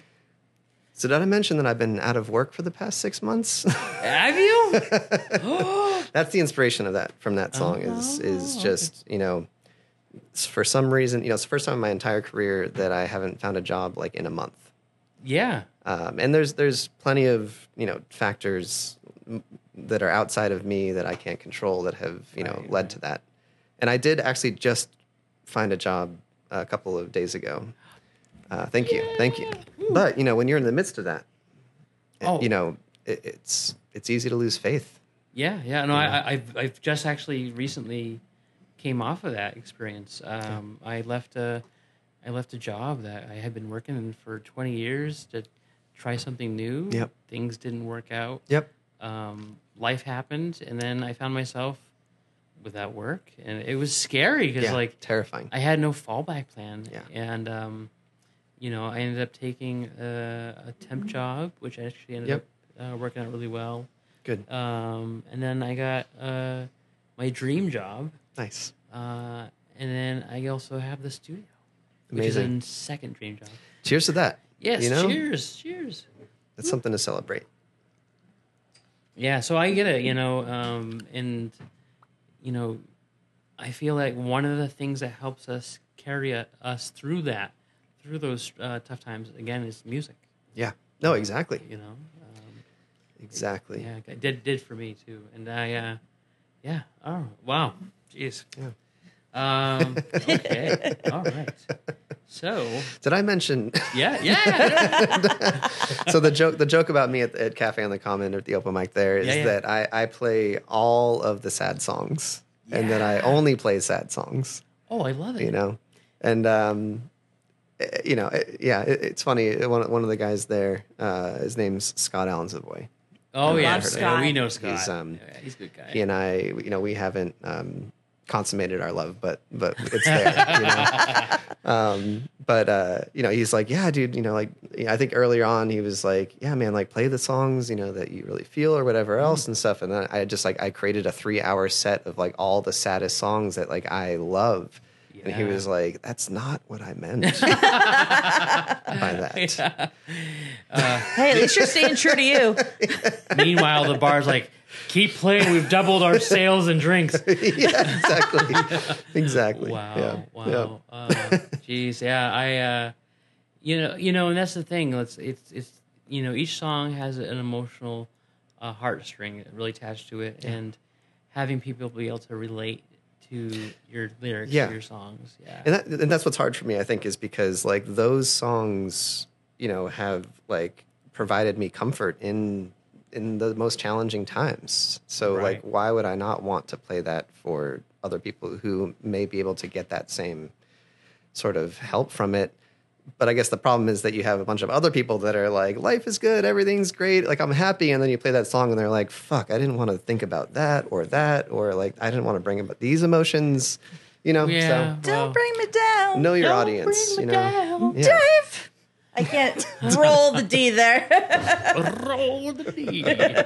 So did I mention that I've been out of work for the past 6 months? Have you? That's the inspiration of that from that song is just, you know, for some reason, you know, it's the first time in my entire career that I haven't found a job like in a month. Yeah. And there's plenty of, you know, factors that are outside of me that I can't control that have, you know, led to that. And I did actually just find a job a couple of days ago. Thank you. But, you know, when you're in the midst of that, you know, it's easy to lose faith. Yeah, yeah. No, I've just actually recently came off of that experience. I left a job that I had been working in for 20 years to try something new. Yep. Things didn't work out. Yep. Life happened, and then I found myself without work, and it was scary because like terrifying. I had no fallback plan. Yeah. And you know, I ended up taking a temp job, which actually ended up working out really well. Good. And then I got my dream job. Nice. And then I also have the studio, which Amazing. is a second dream job. Cheers to that. Yes, you know? cheers. That's something to celebrate. Yeah, so I get it, you know, and, you know, I feel like one of the things that helps us carry us through those tough times, again, is music, Yeah. No, exactly. you know. Exactly. Yeah, it did for me, too. And Yeah. Oh, wow. Jeez. Yeah. Okay. All right. So. Did I mention? Yeah. Yeah. So the joke about me at Cafe on the Common at the open mic there is that I play all of the sad songs, and that I only play sad songs. Oh, I love it. You know, and it's funny. One of the guys there, his name's Scott Allen Savoy. Oh yeah, Scott. We know Scott. He's a good guy. He and I, we haven't consummated our love, but it's there. He's like, yeah, dude. I think earlier on he was like, yeah, man, like play the songs, that you really feel or whatever else and stuff. And then I created a 3-hour set of like all the saddest songs that like I love. And he was like, that's not what I meant by that. Yeah. Hey, at least you're staying true to you. Meanwhile, the bar's like, keep playing. We've doubled our sales and drinks. Yeah, exactly. Wow. Yeah. Wow. Geez. Yeah. And that's the thing. It's each song has an emotional heartstring really attached to it, and having people be able to relate to your lyrics to your songs. Yeah. And that's what's hard for me, I think, is because like those songs, have like provided me comfort in the most challenging times. So like, why would I not want to play that for other people who may be able to get that same sort of help from it? But I guess the problem is that you have a bunch of other people that are like, life is good, everything's great, like I'm happy. And then you play that song and they're like, fuck, I didn't want to think about that, or like, I didn't want to bring about these emotions, Yeah, so Don't bring me down. know your Don't audience, bring me down. Yeah. Dave! I can't roll the D there. Roll the D.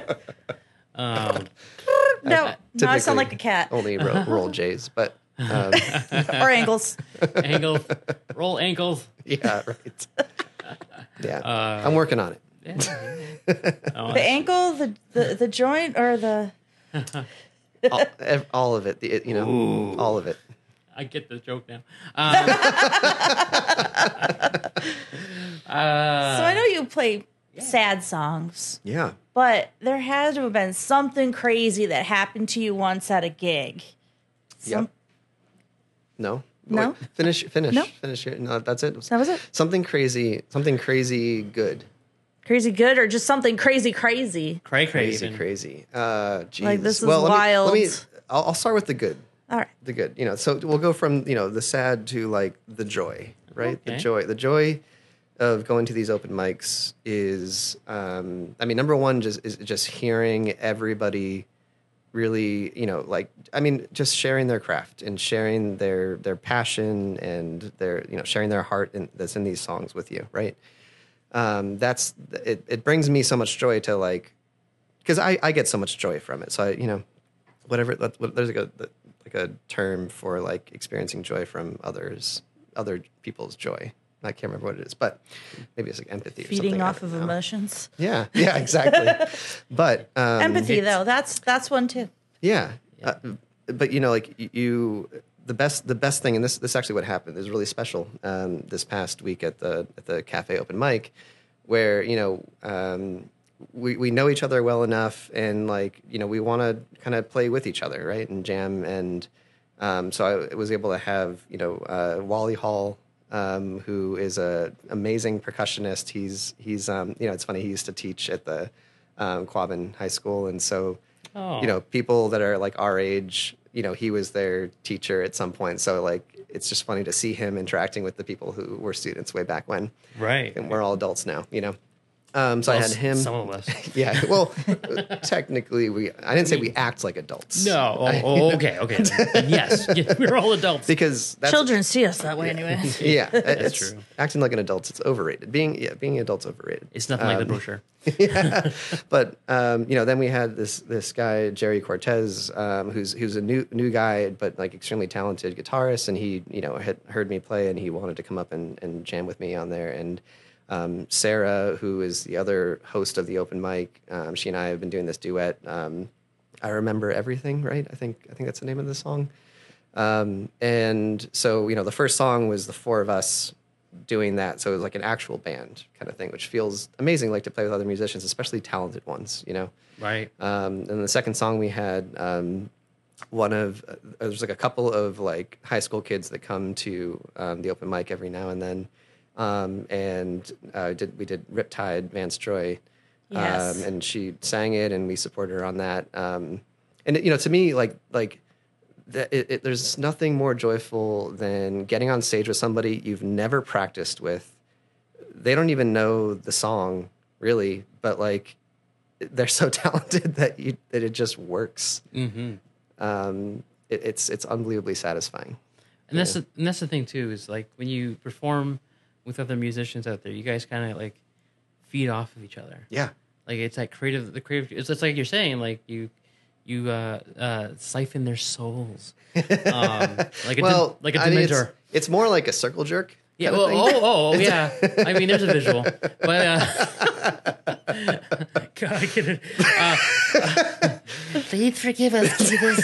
No, I sound like a cat. Only roll J's, but Or ankles. Roll ankles. yeah, right. Yeah, I'm working on it. The ankle, the joint, or the... All of it, all of it. I get the joke now. So I know you play sad songs. Yeah. But there had to have been something crazy that happened to you once at a gig. Yep. No. No? Wait, finish. No? Finish here. No, that's it. That was it? Something crazy good. Crazy good or just something crazy? Crazy. Geez. Like, this is wild. wild. I'll start with the good. All right. The good. So we'll go from, the sad to like the joy, right? Okay. The joy of going to these open mics is, number one is just hearing everybody really, just sharing their craft and sharing their passion and their, sharing their heart that's in these songs with you, right? That's it brings me so much joy to like, because I get so much joy from it. So there's like a term for like experiencing joy from other people's joy. I can't remember what it is, but maybe it's like empathy or something. Feeding off of emotions. Yeah, exactly. But Empathy, though, that's one too. Yeah. But the best thing, and this actually what happened is really special this past week at the Cafe open mic, where we know each other well enough, and we want to kind of play with each other, right, and jam, and so I was able to have Wally Hall, who is a amazing percussionist. He's it's funny, he used to teach at the Quabbin High School, and so people that are like our age, he was their teacher at some point. So it's just funny to see him interacting with the people who were students way back when. Right. And we're all adults now, So I had him. Some of us. Yeah. Well, technically, I didn't say we act like adults. No. Okay. Yes. We're all adults. Because Children see us that way anyway. Yeah. It's true. Acting like an adult, it's overrated. Being an adult's overrated. It's nothing like the brochure. Yeah. But then we had this guy Jerry Cortez, who's a new guy, but like extremely talented guitarist, and he had heard me play, and he wanted to come up and jam with me on there. And Sarah, who is the other host of the open mic, she and I have been doing this duet. I Remember Everything, right? I think that's the name of the song. And so the first song was the four of us doing that, so it was like an actual band kind of thing, which feels amazing, like to play with other musicians, especially talented ones, Right. And the second song we had there's like a couple of like high school kids that come to the open mic every now and then, and we did Riptide, Vance Joy, Yes. and she sang it, and we supported her on that. And to me, there's nothing more joyful than getting on stage with somebody you've never practiced with. They don't even know the song really, but like they're so talented that it just works. Mm-hmm. It's unbelievably satisfying. And that's the thing too, is like when you perform with other musicians out there, you guys kind of like feed off of each other. Yeah. Like it's like it's just like you're saying, like you siphon their souls. Like a Dementor. It's more like a circle jerk. Yeah. kind of Well, thing. yeah. I mean, there's a visual, but God, get it. Please forgive us, Jesus.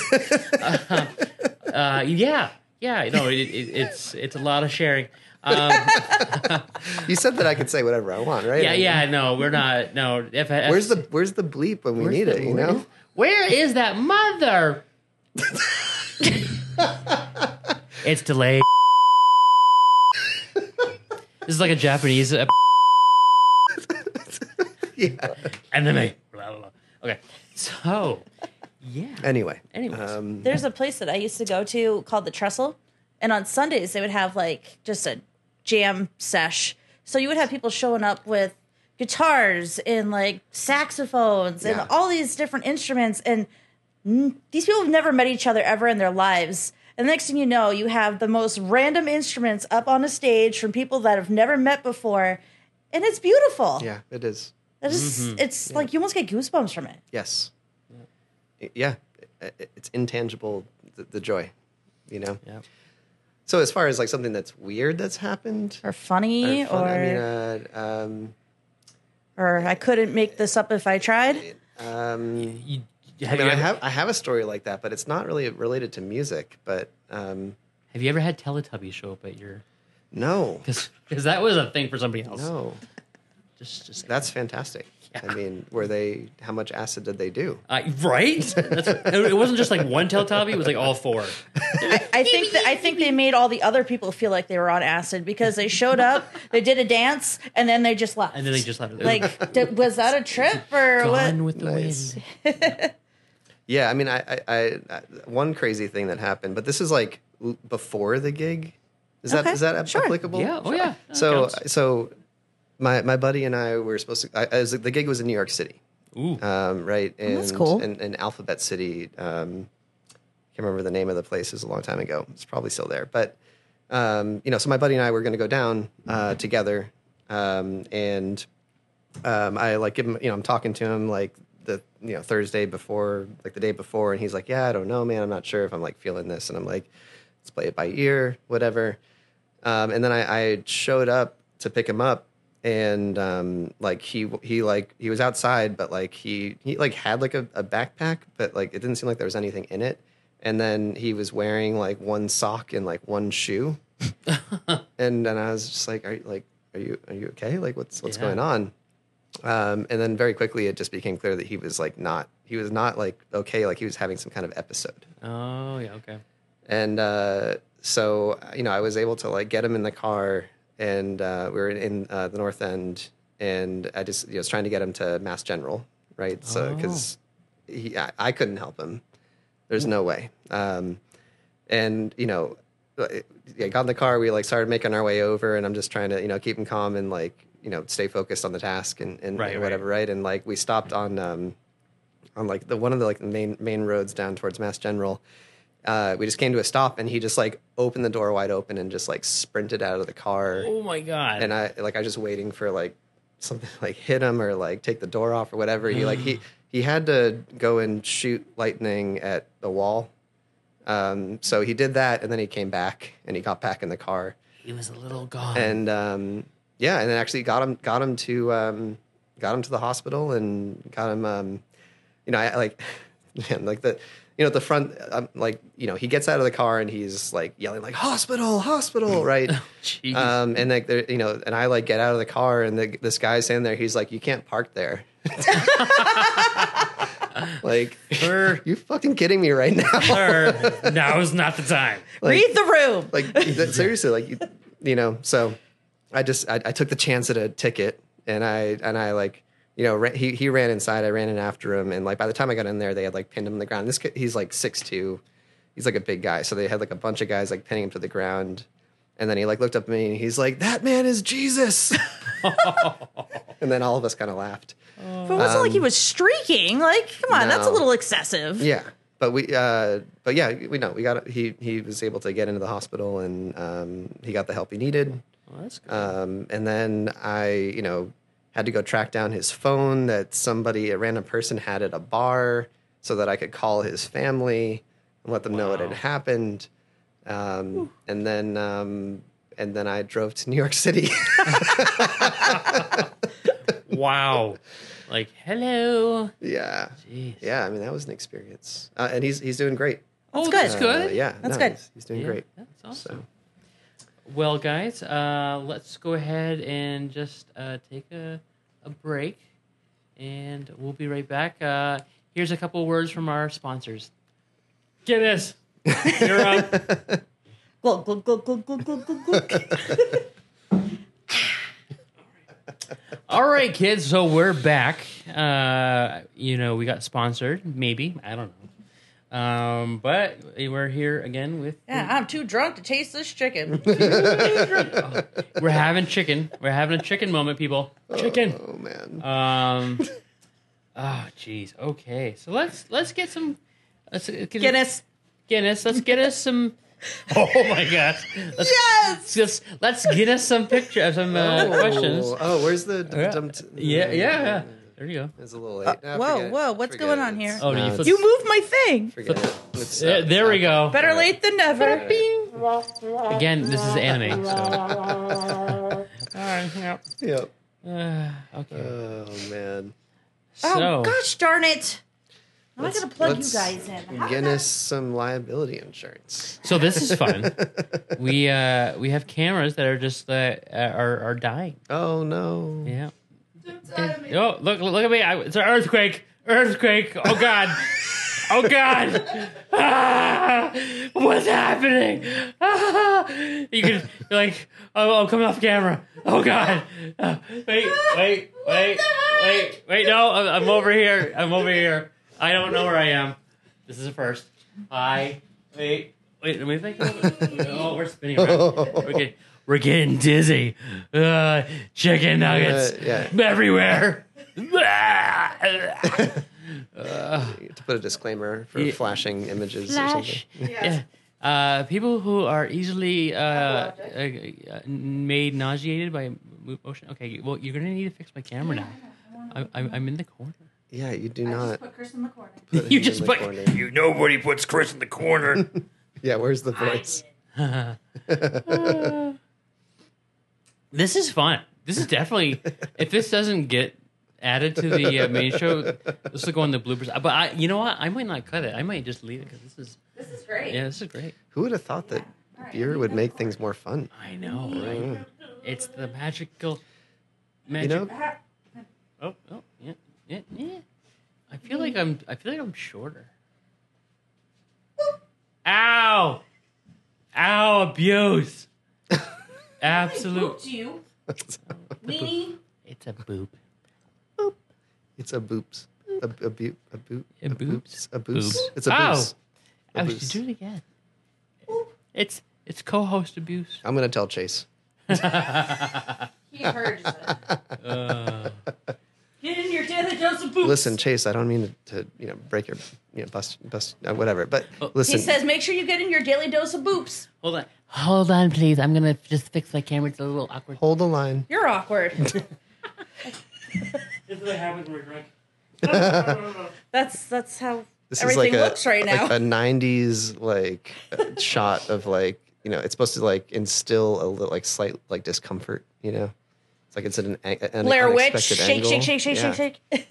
Yeah. No, it's a lot of sharing. You said that I could say whatever I want, right? Yeah. No, we're not. No. Where's the bleep when we need it? You know. Where is that mother? It's delayed. This is like a Japanese. Yeah. And then blah, blah, blah. Okay. So, yeah. Anyway. Anyways. There's a place that I used to go to called the Trestle, and on Sundays they would have like just a jam sesh. So you would have people showing up with guitars and like saxophones and Yeah. all these different instruments, and these people have never met each other ever in their lives. And the next thing you know, you have the most random instruments up on a stage from people that have never met before, and it's beautiful. Yeah, it is. It's like you almost get goosebumps from it. Yes. Yeah. It's intangible, the joy, you know? Yeah. So as far as like something that's weird that's happened, Or funny, or fun, or or I couldn't make this up if I tried. Have I have a story like that, but it's not really related to music. But you ever had Teletubbies show up at your? no, Because that was a thing for somebody else. no, Just that's fantastic. I mean, how much acid did they do? right. It wasn't just like one Teletubby. It was like all four. I think they made all the other people feel like they were on acid because they showed up, they did a dance, and then they just left. And then they just left. Like, was that a trip or what? Gone with the Nice. wind. Yeah, I mean, I one crazy thing that happened, but this is like before the gig. Is Okay, that sure. applicable? Yeah. Oh yeah. That So counts. my buddy and I were supposed to. The gig was in New York City. Ooh. Right. And, that's cool. In Alphabet City. Can't remember the name of the place. It was a long time ago. It's probably still there. But, so my buddy and I were going to go down together. And I like give him, I'm talking to him like Thursday before, like the day before. And he's like, yeah, I don't know, man. I'm not sure if I'm like feeling this. And I'm like, let's play it by ear, whatever. And then I showed up to pick him up. And he was outside, but like he like had like a backpack, but like it didn't seem like there was anything in it. And then he was wearing like one sock and like one shoe. And then I was just like, are you okay? Like what's going on? And then very quickly it just became clear that he was not like okay, like he was having some kind of episode. Oh yeah. Okay. And so I was able to like get him in the car. And we were in the North End, and I just was trying to get him to Mass General, right? So because I couldn't help him, there's no way. And got in the car, we like started making our way over, and I'm just trying to keep him calm and like stay focused on the task and whatever, right? And like we stopped on like one of the like main roads down towards Mass General. We just came to a stop, and he just like opened the door wide open and just like sprinted out of the car. Oh my god! And I was just waiting for like something to, like hit him or like take the door off or whatever. He had to go and shoot lightning at the wall. So he did that, and then he came back and he got back in the car. He was a little gone. And and then actually got him to the hospital and got him. I like like the. At the front, he gets out of the car and he's like yelling like hospital, right? Jeez. And like and I like get out of the car and this guy's standing there. He's like, you can't park there. Like, Sir. you fucking kidding me right now? Sir, now is not the time. Read the room. Like, seriously, like, so I took the chance at a ticket, and I like, he ran inside, I ran in after him, and like by the time I got in there, they had like pinned him on the ground. This kid, he's like 6'2", he's like a big guy, so they had like a bunch of guys like pinning him to the ground, and then he like looked up at me and he's like, "That man is Jesus," and then all of us kind of laughed. But it wasn't like he was streaking. Like, come on, that's a No. little excessive. Yeah, but we got he was able to get into the hospital, and he got the help he needed. Well, that's good. And then I, had to go track down his phone that a random person had at a bar so that I could call his family and let them know what had happened. And then I drove to New York City. Wow. Like, hello. Yeah. Jeez. Yeah. I mean, that was an experience. And he's doing great. Oh, good. that's good. Yeah. That's good. He's doing Yeah, great. That's awesome. So. Well, guys, let's go ahead and just take a break, and we'll be right back. Here's a couple words from our sponsors. Guinness, you're up. Glug, glug, glug, glug, glug, glug, glug, glug. All right, kids, so we're back. We got sponsored, maybe. I don't know. But we're here again with... Yeah, I'm too drunk to taste this chicken. We're having chicken. We're having a chicken moment, people. Chicken. Oh, man. Oh, jeez. Okay, so let's get some... Guinness. Guinness. Let's get us some... Oh, my gosh. Yes! Let's get us some questions. Oh, where's the... Yeah. There you go. It's a little late. Whoa, what's going on here? Oh, did you flip- You moved my thing. Forget it. It's, There we go. Better late than never. Again, this is anime. So. All right. Yep. Yep. Okay. Oh, man. So, Oh, gosh darn it. I'm not going to plug you Let's guys in. Guinness some liability insurance. so this is fun. We have cameras that are just are dying. Oh, no. Yeah. Oh, look at me! It's an earthquake! Earthquake! Oh God! Oh God! Ah, what's happening? Ah, you're like, oh, I'm coming off camera. Oh God! Wait! No, I'm over here. I don't know where I am. This is a first. Wait. Let me think. Oh, we're spinning around. We're getting dizzy. Chicken nuggets everywhere. To put a disclaimer for flashing images or something. Yeah. People who are easily made nauseated by motion. Okay, well, you're going to need to fix my camera now. I'm in the corner. Yeah, you do not. Put Chris in the corner. Put You him just in the put... corner. You nobody puts Chris in the corner. Yeah, where's the voice? This is fun. This is definitely... If this doesn't get added to the main show, this will go on the bloopers. But you know what? I might not cut it. I might just leave it because this is great. Yeah, this is great. Who would have thought that beer would make things more fun? I know, right? It's the magical... You know? Oh, yeah. I feel like I'm shorter. Ow! Abuse! Absolute. You. Weenie. It's a boop. It's a boops. A boop. A boops. A boops. Boobs. It's a Ow! boops. A I boops. should do it again. It's co-host abuse. I'm going to tell Chase. He heard you. Get in your daily dose of boots. Listen, Chase, I don't mean to break your, bust, whatever. But listen. He says, make sure you get in your daily dose of boops. Hold on, please. I'm gonna just fix my camera. It's a little awkward. Hold the line. You're awkward. This is what happens when we're drunk. That's how This everything is like looks right now. like a 90s shot of it's supposed to instill a little slight discomfort, It's like it's at an Blair Witch. unexpected Shake, angle. shake, shake, Yeah. shake, shake.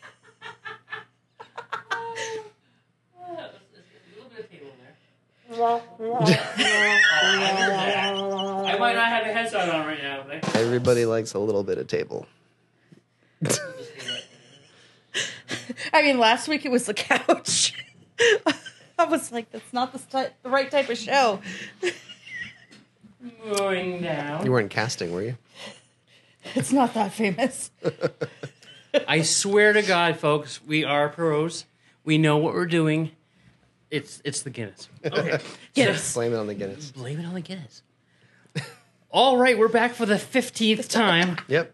I might not have a headset on right now. Everybody likes a little bit of table. I mean, last week it was the couch. I was like, that's not the right type of show. Going down. You weren't casting, were you? It's not that famous. I swear to God, folks, we are pros. We know what we're doing. It's the Guinness. Okay. Guinness. Blame it on the Guinness. Blame it on the Guinness. All right, we're back for the 15th time. Yep.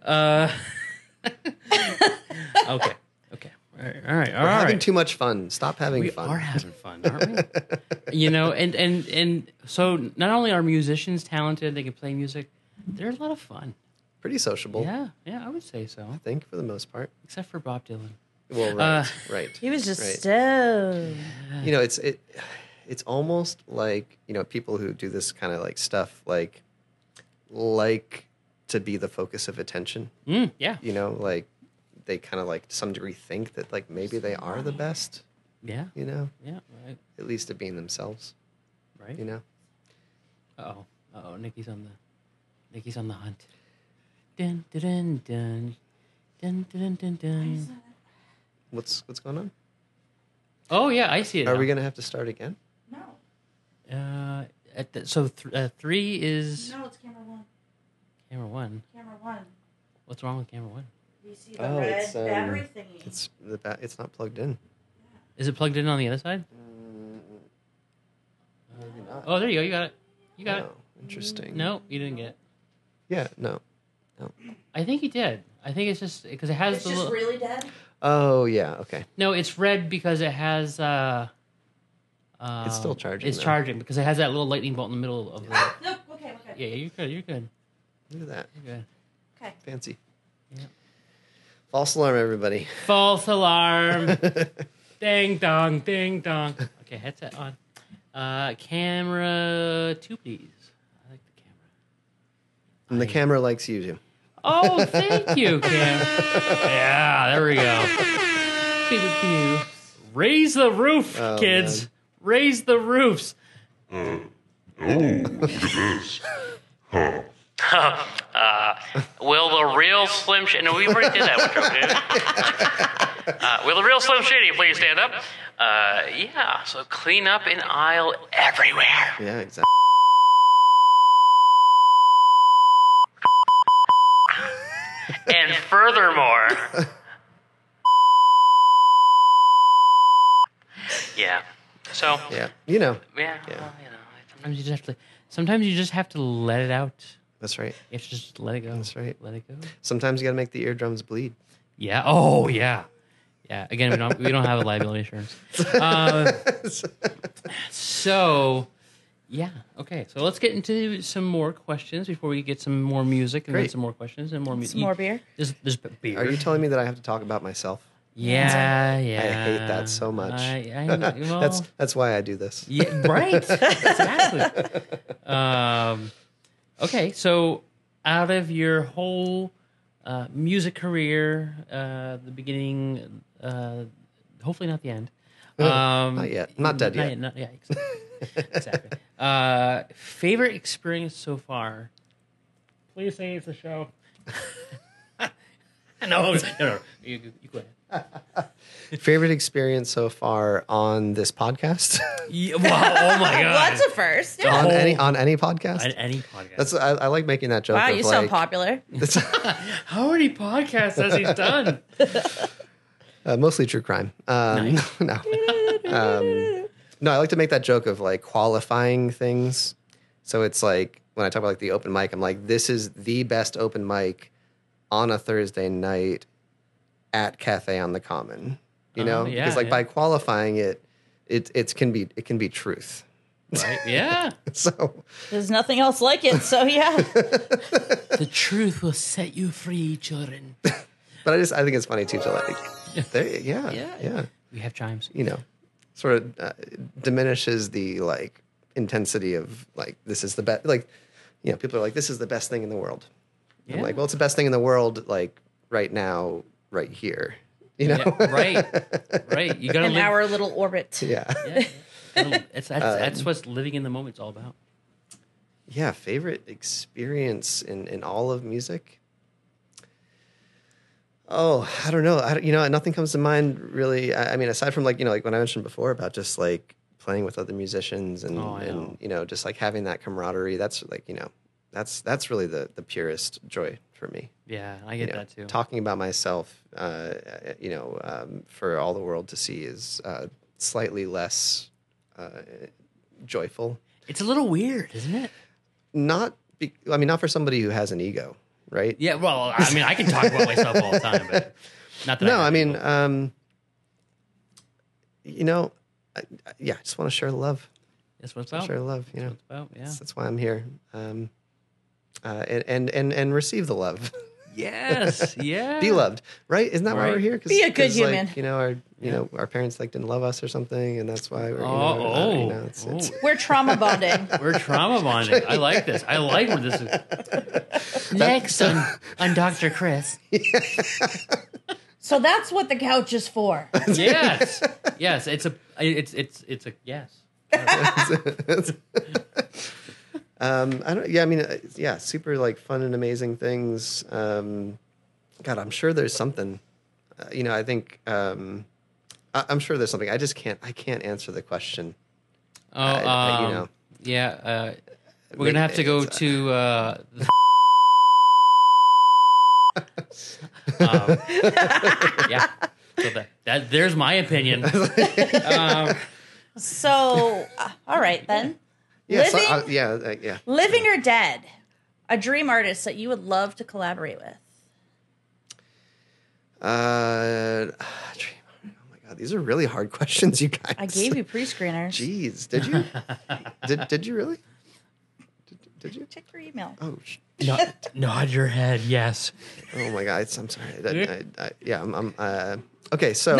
Okay. All right. We're having too much fun. Stop having We fun. are having fun, aren't we? And so not only are musicians talented, they can play music, they're a lot of fun. Pretty sociable, Yeah, I would say so. I think, for the most part. Except for Bob Dylan. Well, right, right. He was just right. stoned. You know, it's almost like, you know, people who do this kind of like stuff like to be the focus of attention. Yeah. You know, like they kind of like to some degree think that like maybe they are the best. Yeah. You know, Yeah. Right. at least at being themselves. Right. You know. Uh-oh. Nikki's on the hunt. Dun dun dun dun. Dun dun dun dun. What's going on? Oh yeah, I see it. Are now. we gonna have to start again? No. So 3 is No, it's camera one. camera 1. Camera one. What's wrong with camera 1? You see the red battery thingy. It's not plugged in. Is it plugged in on the other side? Maybe not. Oh, there you go. You got it. You got Oh, interesting. it. No, you didn't get it. Yeah, no. I think you did. I think it's just because it has It's the just little. really dead. Oh, yeah, okay. No, it's red because it has. It's still charging, It's though. charging because it has that little lightning bolt in the middle of the. Nope. Okay. Yeah, you're good. You're good. Look at that. You're good. Okay. Fancy. Yeah. False alarm, everybody. False alarm. Ding dong, ding dong. Okay, headset on. Camera 2, please. I like the camera. And the camera likes you too. Oh, thank you, Cam. Yeah, there we go. Pew, pew, pew. Raise the roof, Oh, kids. man. Raise the roofs. Will the real Slim Shady... No, we already did that one joke, didn't we? Will the real Slim Shady please stand up? Yeah, so clean up in aisle everywhere. Yeah, exactly. And furthermore... Yeah. So... Yeah, you know. Yeah, Yeah. well, sometimes you just have to let it out. That's right. You have to just let it go. That's right. Let it go. Sometimes you got to make the eardrums bleed. Yeah. Oh, yeah. Yeah. Again, we don't have a liability insurance. So, yeah. Okay. So let's get into some more questions before we get some more music and then Great. some more questions and more music. Some more beer. There's beer. Are you telling me that I have to talk about myself? Yeah. I hate that so much. I know. Well, That's why I do this. yeah. Right. Exactly. Okay, so out of your whole music career, the beginning, hopefully not the end. Not yet. Not dead yet. Not yet. Exactly. Favorite experience so far? Please say it's a show. No. You go ahead. Favorite experience so far on this podcast? Yeah, wow, oh my Well, god! that's a first. Yeah. on any podcast? On any podcast. That's I like making that joke. Wow, of you like, sound popular. How many podcasts has he done? Mostly true crime. Nice. No. No, I like to make that joke of like qualifying things. So it's like when I talk about like the open mic, I'm like, this is the best open mic on a Thursday night at Cafe on the Common. You know? yeah, because like yeah. by qualifying it can be truth. Right? Yeah. So There's nothing else like it, so yeah. The truth will set you free, children. but I think it's funny too to like yeah. We have chimes. You know, sort of diminishes the like intensity of like this is the best. Like, you know, people are like, this is the best thing in the world. Yeah. I'm like, well, it's the best thing in the world, like right now, right here. You know, Yeah, right. You gotta In live. our little orbit. yeah. That's what living in the moment's all about. Yeah, favorite experience in all of music. Oh, I don't know. You know, nothing comes to mind really. I mean, aside from like, you know, like when I mentioned before about just like playing with other musicians and, and you know, just like having that camaraderie. That's like, you know, that's really the purest joy for me. Yeah, I get that too. Talking about myself, you know, for all the world to see is slightly less joyful. It's a little weird, isn't it? Not for somebody who has an ego, right? Yeah, well, I mean, I can talk about myself all the time, but not that. No, I mean, you know, I just want to share the love. That's what it's about. Share the love, you know. That's what it's about, yeah. That's why I'm here, and receive the love. Yes, yeah. Be loved, right? Isn't that why we're here? Be a good human. Like, you know, our parents like didn't love us or something, and that's why we're. It's, we're trauma bonding. We're trauma bonding. I like this. I like where this is. Next on Dr. Chris. So that's what the couch is for. Yes, yes. It's a yes. I don't. Yeah, I mean, yeah, super like fun and amazing things. God, I'm sure there's something. You know, I think I'm sure there's something. I just can't. I can't answer the question. Oh, you know. Yeah, we're gonna have to go to. Yeah. So that there's my opinion. So, all right then. Yeah, Living or dead, a dream artist that you would love to collaborate with. Dream. Oh my God, these are really hard questions, you guys. I gave you pre-screeners. Jeez, did you? did you really? Did you? Check your email. Oh, nod your head. Yes. Oh my God, I'm sorry. I'm okay. So,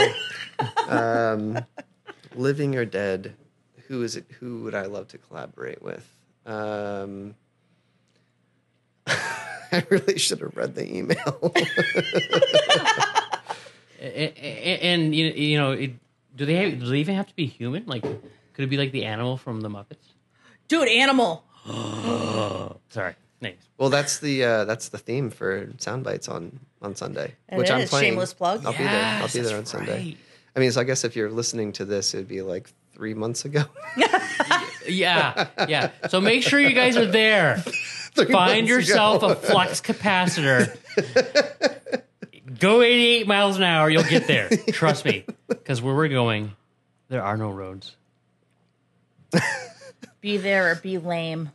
living or dead. Who is it? Who would I love to collaborate with? I really should have read the email. and you know, do they even have to be human? Like, could it be like the animal from the Muppets? Dude, animal. Sorry. Thanks. Well, that's the theme for Sound Bites on Sunday, which I'm playing. Shameless plug. I'll be there. I'll be there on Sunday. I mean, so I guess if you're listening to this, it'd be like 3 months ago. Yeah. So make sure you guys are there. Find yourself a flux capacitor. Go 88 miles an hour. You'll get there. Trust me. Because where we're going, there are no roads. Be there or be lame.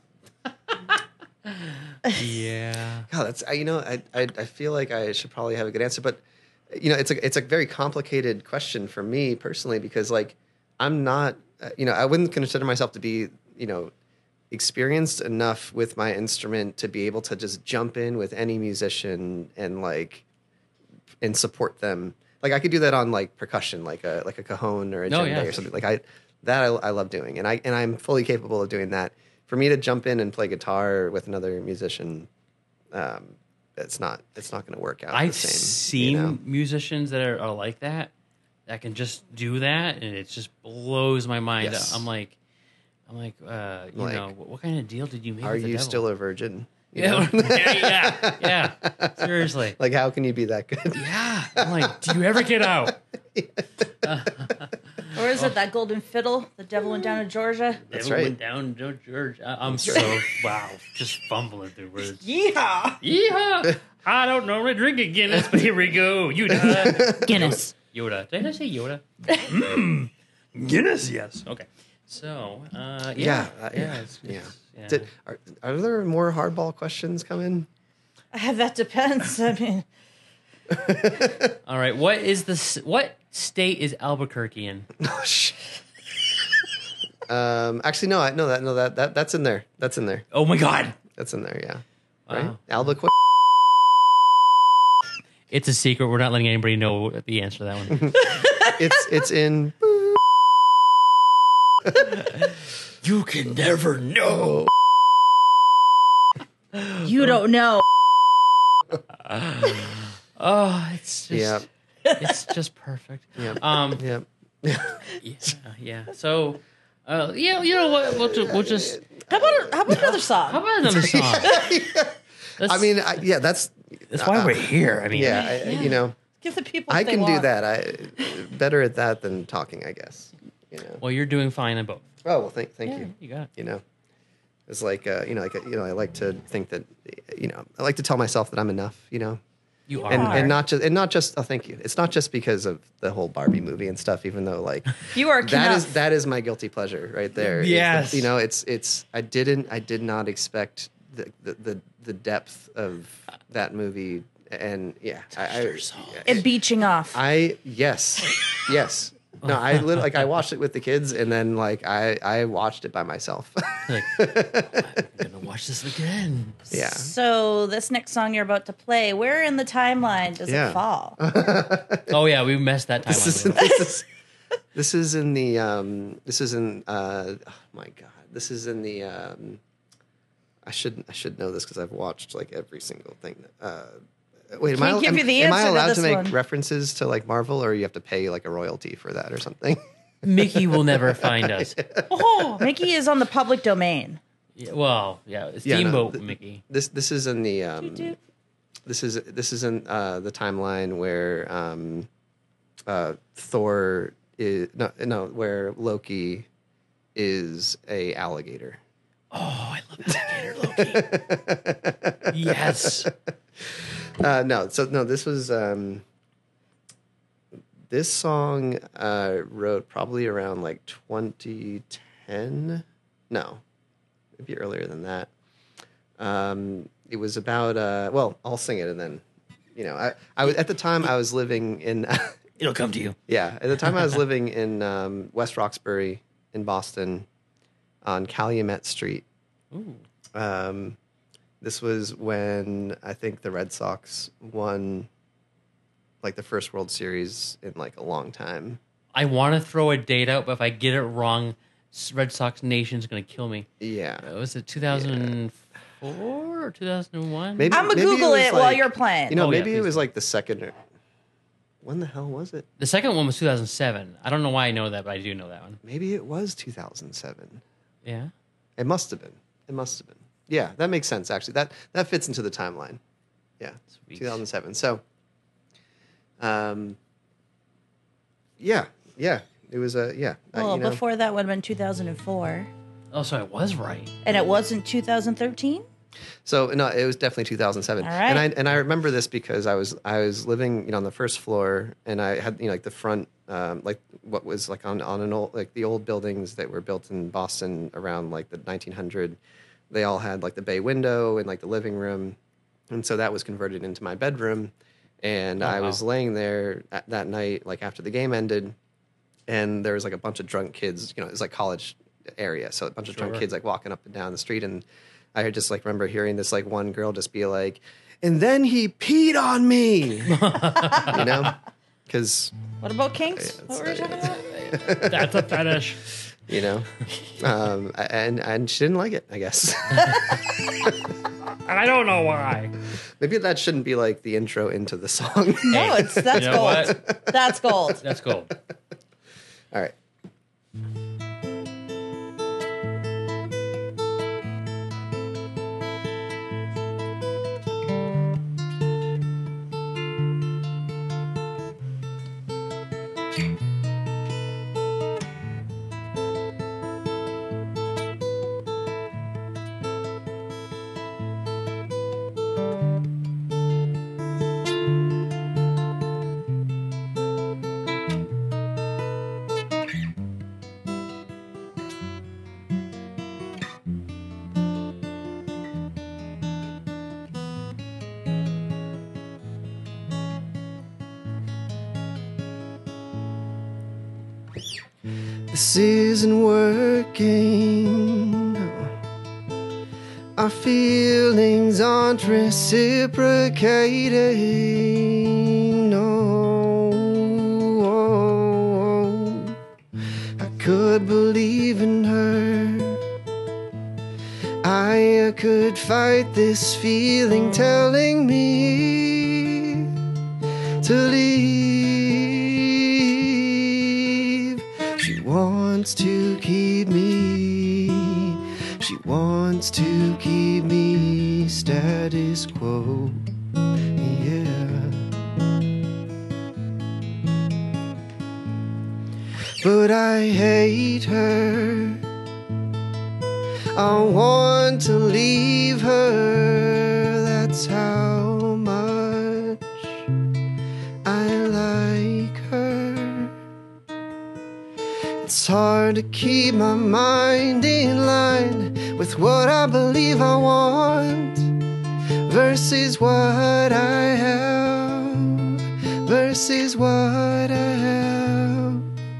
Yeah. God, that's I feel like I should probably have a good answer, but you know, it's a very complicated question for me personally because like I'm not, I wouldn't consider myself to be, experienced enough with my instrument to be able to just jump in with any musician and support them. Like I could do that on like percussion, like a cajon or a djembe or something. Like I love doing, and I'm fully capable of doing that. For me to jump in and play guitar with another musician, it's not going to work out. I've the same, seen musicians that are like that can just do that, and it just blows my mind. Yes. I'm like, what kind of deal did you make? Are with the you devil? still a virgin? Yeah. Seriously. Like, how can you be that good? Yeah. I'm like, do you ever get out? Or is it that golden fiddle? The devil went down to Georgia. That's Devil right. Went down to Georgia. I'm just fumbling through words. Yeehaw! Yeehaw! I don't normally drink a Guinness, but here we go. Yoda. Guinness. Yoda. Did I say Yoda? Guinness, yes. Okay. So, Yeah. it's- Are there more hardball questions coming? That depends. I mean, All right. What state is Albuquerque in? Oh shit. Actually, no. That's in there. That's in there. Oh my God. That's in there. Yeah. Wow. Right. Albuquerque. It's a secret. We're not letting anybody know the answer to that one. It's in. You can never know. you don't know. Oh, it's just it's just perfect. Yeah. Yeah. So, you know what? We'll just. How about another song? How about another song? I mean, that's That's why we're here. I mean, Give the people. I what they can do want. that. I better at that than talking, I guess. You know. Well, you're doing fine in both. Oh well, thank Yeah, you. you got it. You know, it's like I like to think that I like to tell myself that I'm enough. You know. You are. And not just oh thank you. It's not just because of the whole Barbie movie and stuff. Even though like You are that is my guilty pleasure right there. Yes. It's I did not expect the depth of that movie and yeah and beaching off. Yes. No, I watched it with the kids and then like I watched it by myself. Like, I'm gonna watch this again. Yeah. So this next song you're about to play, where in the timeline does Yeah. it fall? Oh yeah, we messed that time up. This is in the oh my god. This is in the I should know this because I've watched like every single thing. Wait, Can't give you the am I answer to allowed this to make one. references to like Marvel, or you have to pay like a royalty for that or something? Mickey will never find us. Oh, Mickey is on the public domain. Yeah, well, yeah, Yeah, no, Steamboat Mickey. This is in the Doot. this is in the timeline where Thor is where Loki is a alligator. Oh, I love Alligator Loki. Yes. This was this song wrote probably around like 2010. No, maybe earlier than that. It was about I'll sing it and then I was at the time I was living in It'll come to you. yeah, at the time I was living in West Roxbury in Boston on Calumet Street. Ooh. This was when I think the Red Sox won like the first World Series in like a long time. I want to throw a date out, but if I get it wrong, Red Sox Nation's going to kill me. Yeah. Was it 2004 or 2001? Maybe, I'm gonna maybe it Google was, it while like- you're playing. You know, Oh, yeah, maybe it please was do. like the second. When the hell was it? The second one was 2007. I don't know why I know that, but I do know that one. Maybe it was 2007. Yeah. It must have been. Yeah, that makes sense. Actually, that fits into the timeline. Yeah, Sweet. 2007. So, yeah, it was a Well, before that would have been 2004, Oh, so I was right. and it wasn't 2013. So no, it was definitely 2007. All right. And I remember this because I was living on the first floor, and I had like the front like what was like on an old like the old buildings that were built in Boston around like the 1900. They all had like the bay window and like the living room, and so that was converted into my bedroom. And I was laying there that night, like after the game ended, and there was like a bunch of drunk kids. It was like college area, so a bunch of drunk kids like walking up and down the street, and I just like remember hearing this like one girl just be like, "And then he peed on me," because What about kinks? What were you talking about? That's a fetish. and she didn't like it, I guess. I don't know why. Maybe that shouldn't be like the intro into the song. No, that's You know gold. what? That's gold. That's cool. All right. This isn't working. Our feelings aren't reciprocating. No, I could believe in her. I could fight this feeling telling me to leave. She wants to keep me. She wants to keep me status quo. Yeah. but I hate her. I want to leave her. That's how much I like her. It's hard to keep my mind in line with what I believe I want versus what I have, versus what I have.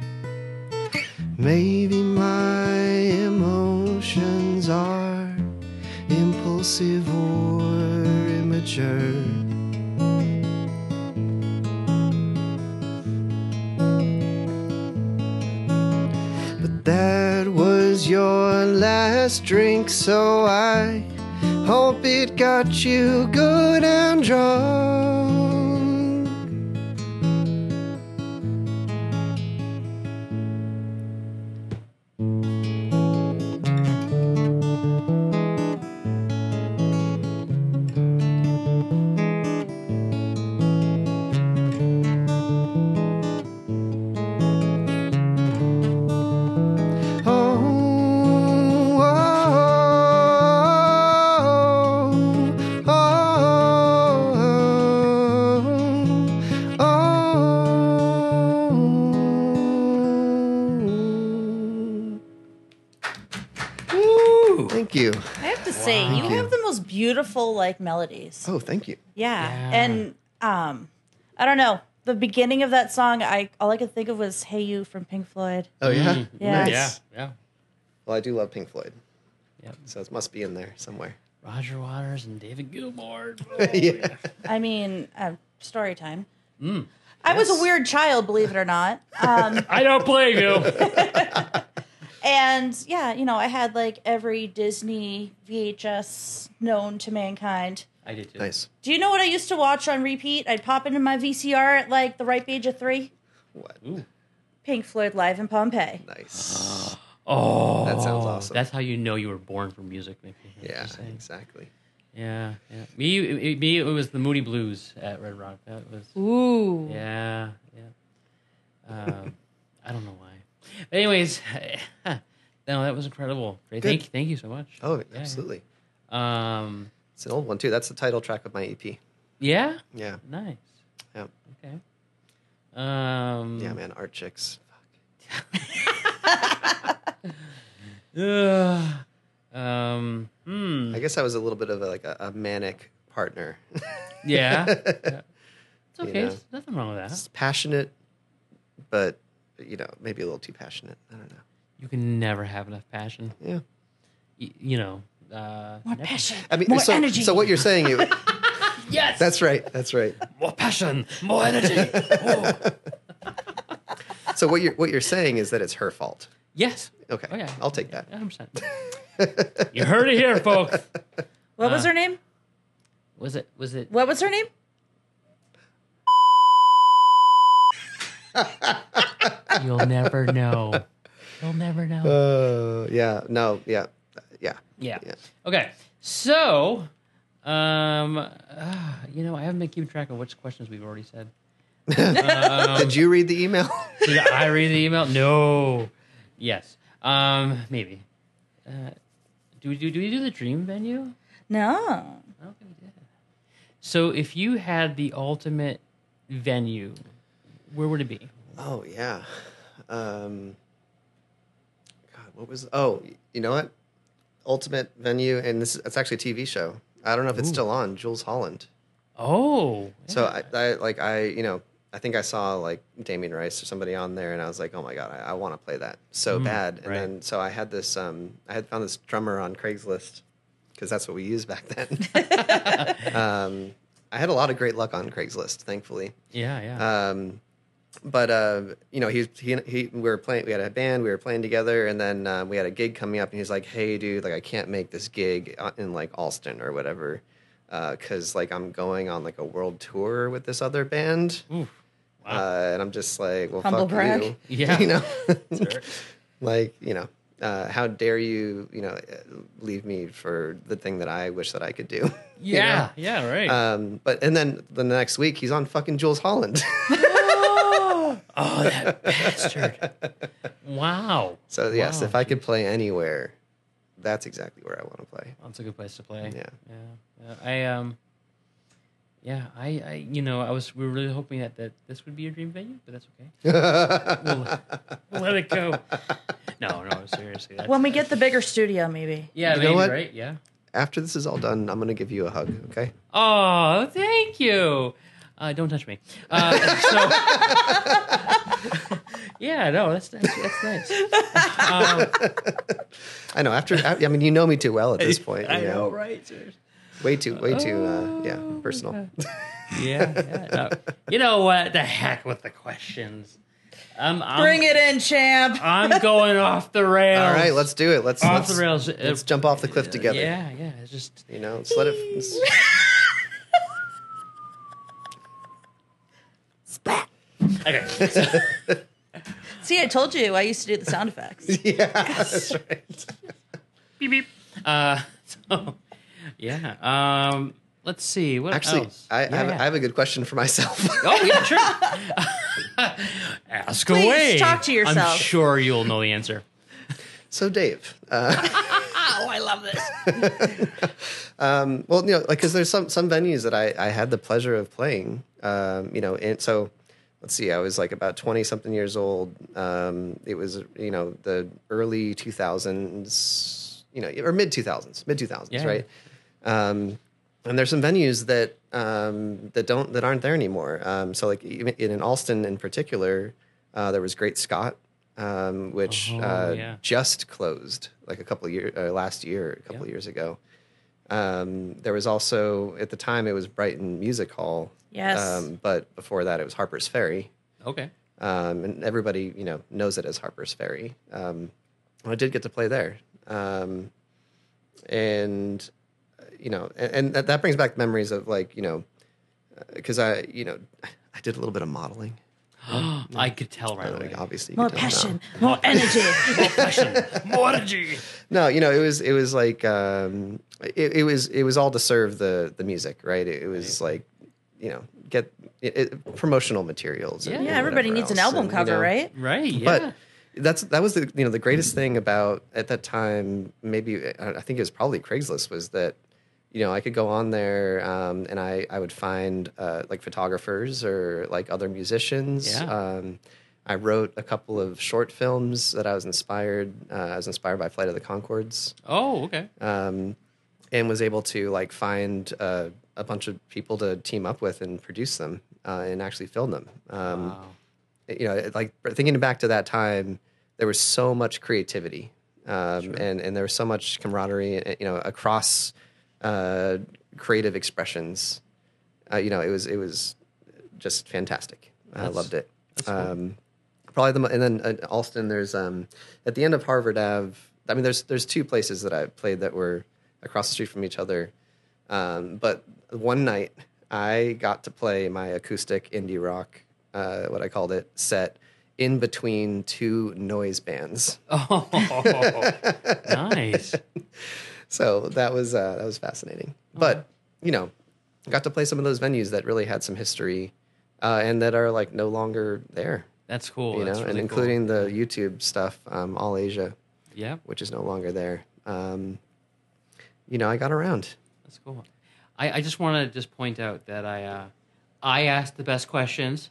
Maybe my emotions are impulsive or immature. But that was your last drink, so I hope it got you good and drunk. Thank you. I have to say, you have the most beautiful like melodies. Oh, thank you. Yeah. And I don't know. The beginning of that song, all I could think of was "Hey You" from Pink Floyd. Oh, yeah? Yeah. Nice. Yeah. Well, I do love Pink Floyd. Yep. So it must be in there somewhere. Roger Waters and David Gilmour. Yeah. I mean, story time. I was a weird child, believe it or not. I don't blame you. And yeah, I had like every Disney VHS known to mankind. I did too. Nice. Do you know what I used to watch on repeat? I'd pop into my VCR at like the ripe age of 3. What? Pink Floyd live in Pompeii. Nice. Oh, That sounds awesome. That's how you know you were born for music. Maybe. Yeah, exactly. Yeah. Me, it was the Moody Blues at Red Rock. That was. Ooh. Yeah. I don't know why. But anyways, no, that was incredible. Great. Thank you so much. Oh, absolutely. Yeah. It's an old one, too. That's the title track of my EP. Yeah. Yeah. Nice. Yeah. Okay. Yeah, man. Art Chicks. I guess I was a little bit of a manic partner. Yeah. It's okay. You know. There's nothing wrong with that. It's passionate, but, maybe a little too passionate. I don't know. You can never have enough passion. Yeah. More passion. I mean, more so, energy. so what you're saying, Yes. that's right. That's right. More passion, more energy. Oh. So what you're saying is that it's her fault. Yes. Okay. Oh, yeah. I'll take that. 100%. You heard it here, folks. What was her name? Was it? What was her name? You'll never know. You'll never know. Yeah. No. Yeah. Yeah. Yeah. Yeah. Okay. So, I haven't been keeping track of which questions we've already said. Did you read the email? Did I read the email? No. Yes. Maybe. Do we do the dream venue? No. I don't think we did. So, if you had the ultimate venue, where would it be? Oh yeah. God, what was? Oh, you know what? Ultimate venue, and it's actually a TV show. I don't know if it's still on. Jules Holland. Oh. So I think I saw like Damien Rice or somebody on there, and I was like, oh my god, I want to play that so bad. And then so I had this, I had found this drummer on Craigslist because that's what we used back then. I had a lot of great luck on Craigslist, thankfully. Yeah. But we were playing. We had a band. We were playing together, and then we had a gig coming up. And he's like, "Hey, dude, like I can't make this gig in like Alston or whatever, because like I'm going on like a world tour with this other band." Oof. Wow. And I'm just like, "Well, Humble fuck brag. you." Yeah. Like how dare you, leave me for the thing that I wish that I could do. Yeah. Yeah. Right. But then the next week he's on fucking Jules Holland. Oh, that bastard! Wow. So yes, Wow. if I could play anywhere, that's exactly where I want to play. That's a good place to play. Yeah. We were really hoping that this would be your dream venue, but that's okay. we'll let it go. No, seriously. When we get the bigger studio, maybe. Yeah, You know maybe, what? right? Yeah. After this is all done, I'm going to give you a hug, okay? Oh, thank you. Don't touch me. Yeah, no, that's nice. I know. I mean, you know me too well at this point. I you know, right? Way too, personal. Yeah. No. You know what? The heck with the questions. Bring it in, champ. I'm going off the rails. All right, let's do it. Let's the rails. Let's jump off the cliff together. Yeah. It's just Let's let it. Splat. okay. See, I told you I used to do the sound effects. Yeah, that's right. Beep beep. So yeah. Let's see. What Actually, else? I have a good question for myself. Oh yeah, sure. Ask Please, away. talk to yourself. I'm sure you'll know the answer. So, Dave. Oh, I love this. Well, because there's some venues that I had the pleasure of playing. And so let's see, I was like about 20 something years old. It was the early 2000s, or mid 2000s, Yeah. right? And there's some venues that aren't there anymore. So like even in Alston in particular, there was Great Scott, which just closed like a couple of years last year, a couple of years ago. There was also at the time it was Brighton Music Hall. Yes. But before that it was Harper's Ferry. Okay. And everybody knows it as Harper's Ferry. I did get to play there. And that brings back memories of because I did a little bit of modeling. I could tell right away. Obviously, you More could tell passion, now. more energy. More passion, more energy. No, it was like it was all to serve the music, right? It was like get promotional materials. and Yeah, everybody whatever needs an else. album And, cover, right? Right. Yeah. But that was the greatest thing about at that time. Maybe I think it was probably Craigslist was that I could go on there and I would find like photographers or like other musicians. Yeah. I wrote a couple of short films that I was inspired by Flight of the Conchords. Oh, okay. And was able to like find a bunch of people to team up with and produce them and actually film them. Wow. Like thinking back to that time, there was so much creativity and there was so much camaraderie, across creative expressions. It was just fantastic. I loved it. That's cool. Probably and then Alston. There's at the end of Harvard Ave. I mean, there's two places that I played that were across the street from each other. But one night I got to play my acoustic indie rock, what I called it, set in between two noise bands. Oh, nice. So that was fascinating. But got to play some of those venues that really had some history and that are like no longer there. That's cool. That's really and including the YouTube stuff, All Asia, which is no longer there. I got around. That's cool. I just want to point out that I asked the best questions.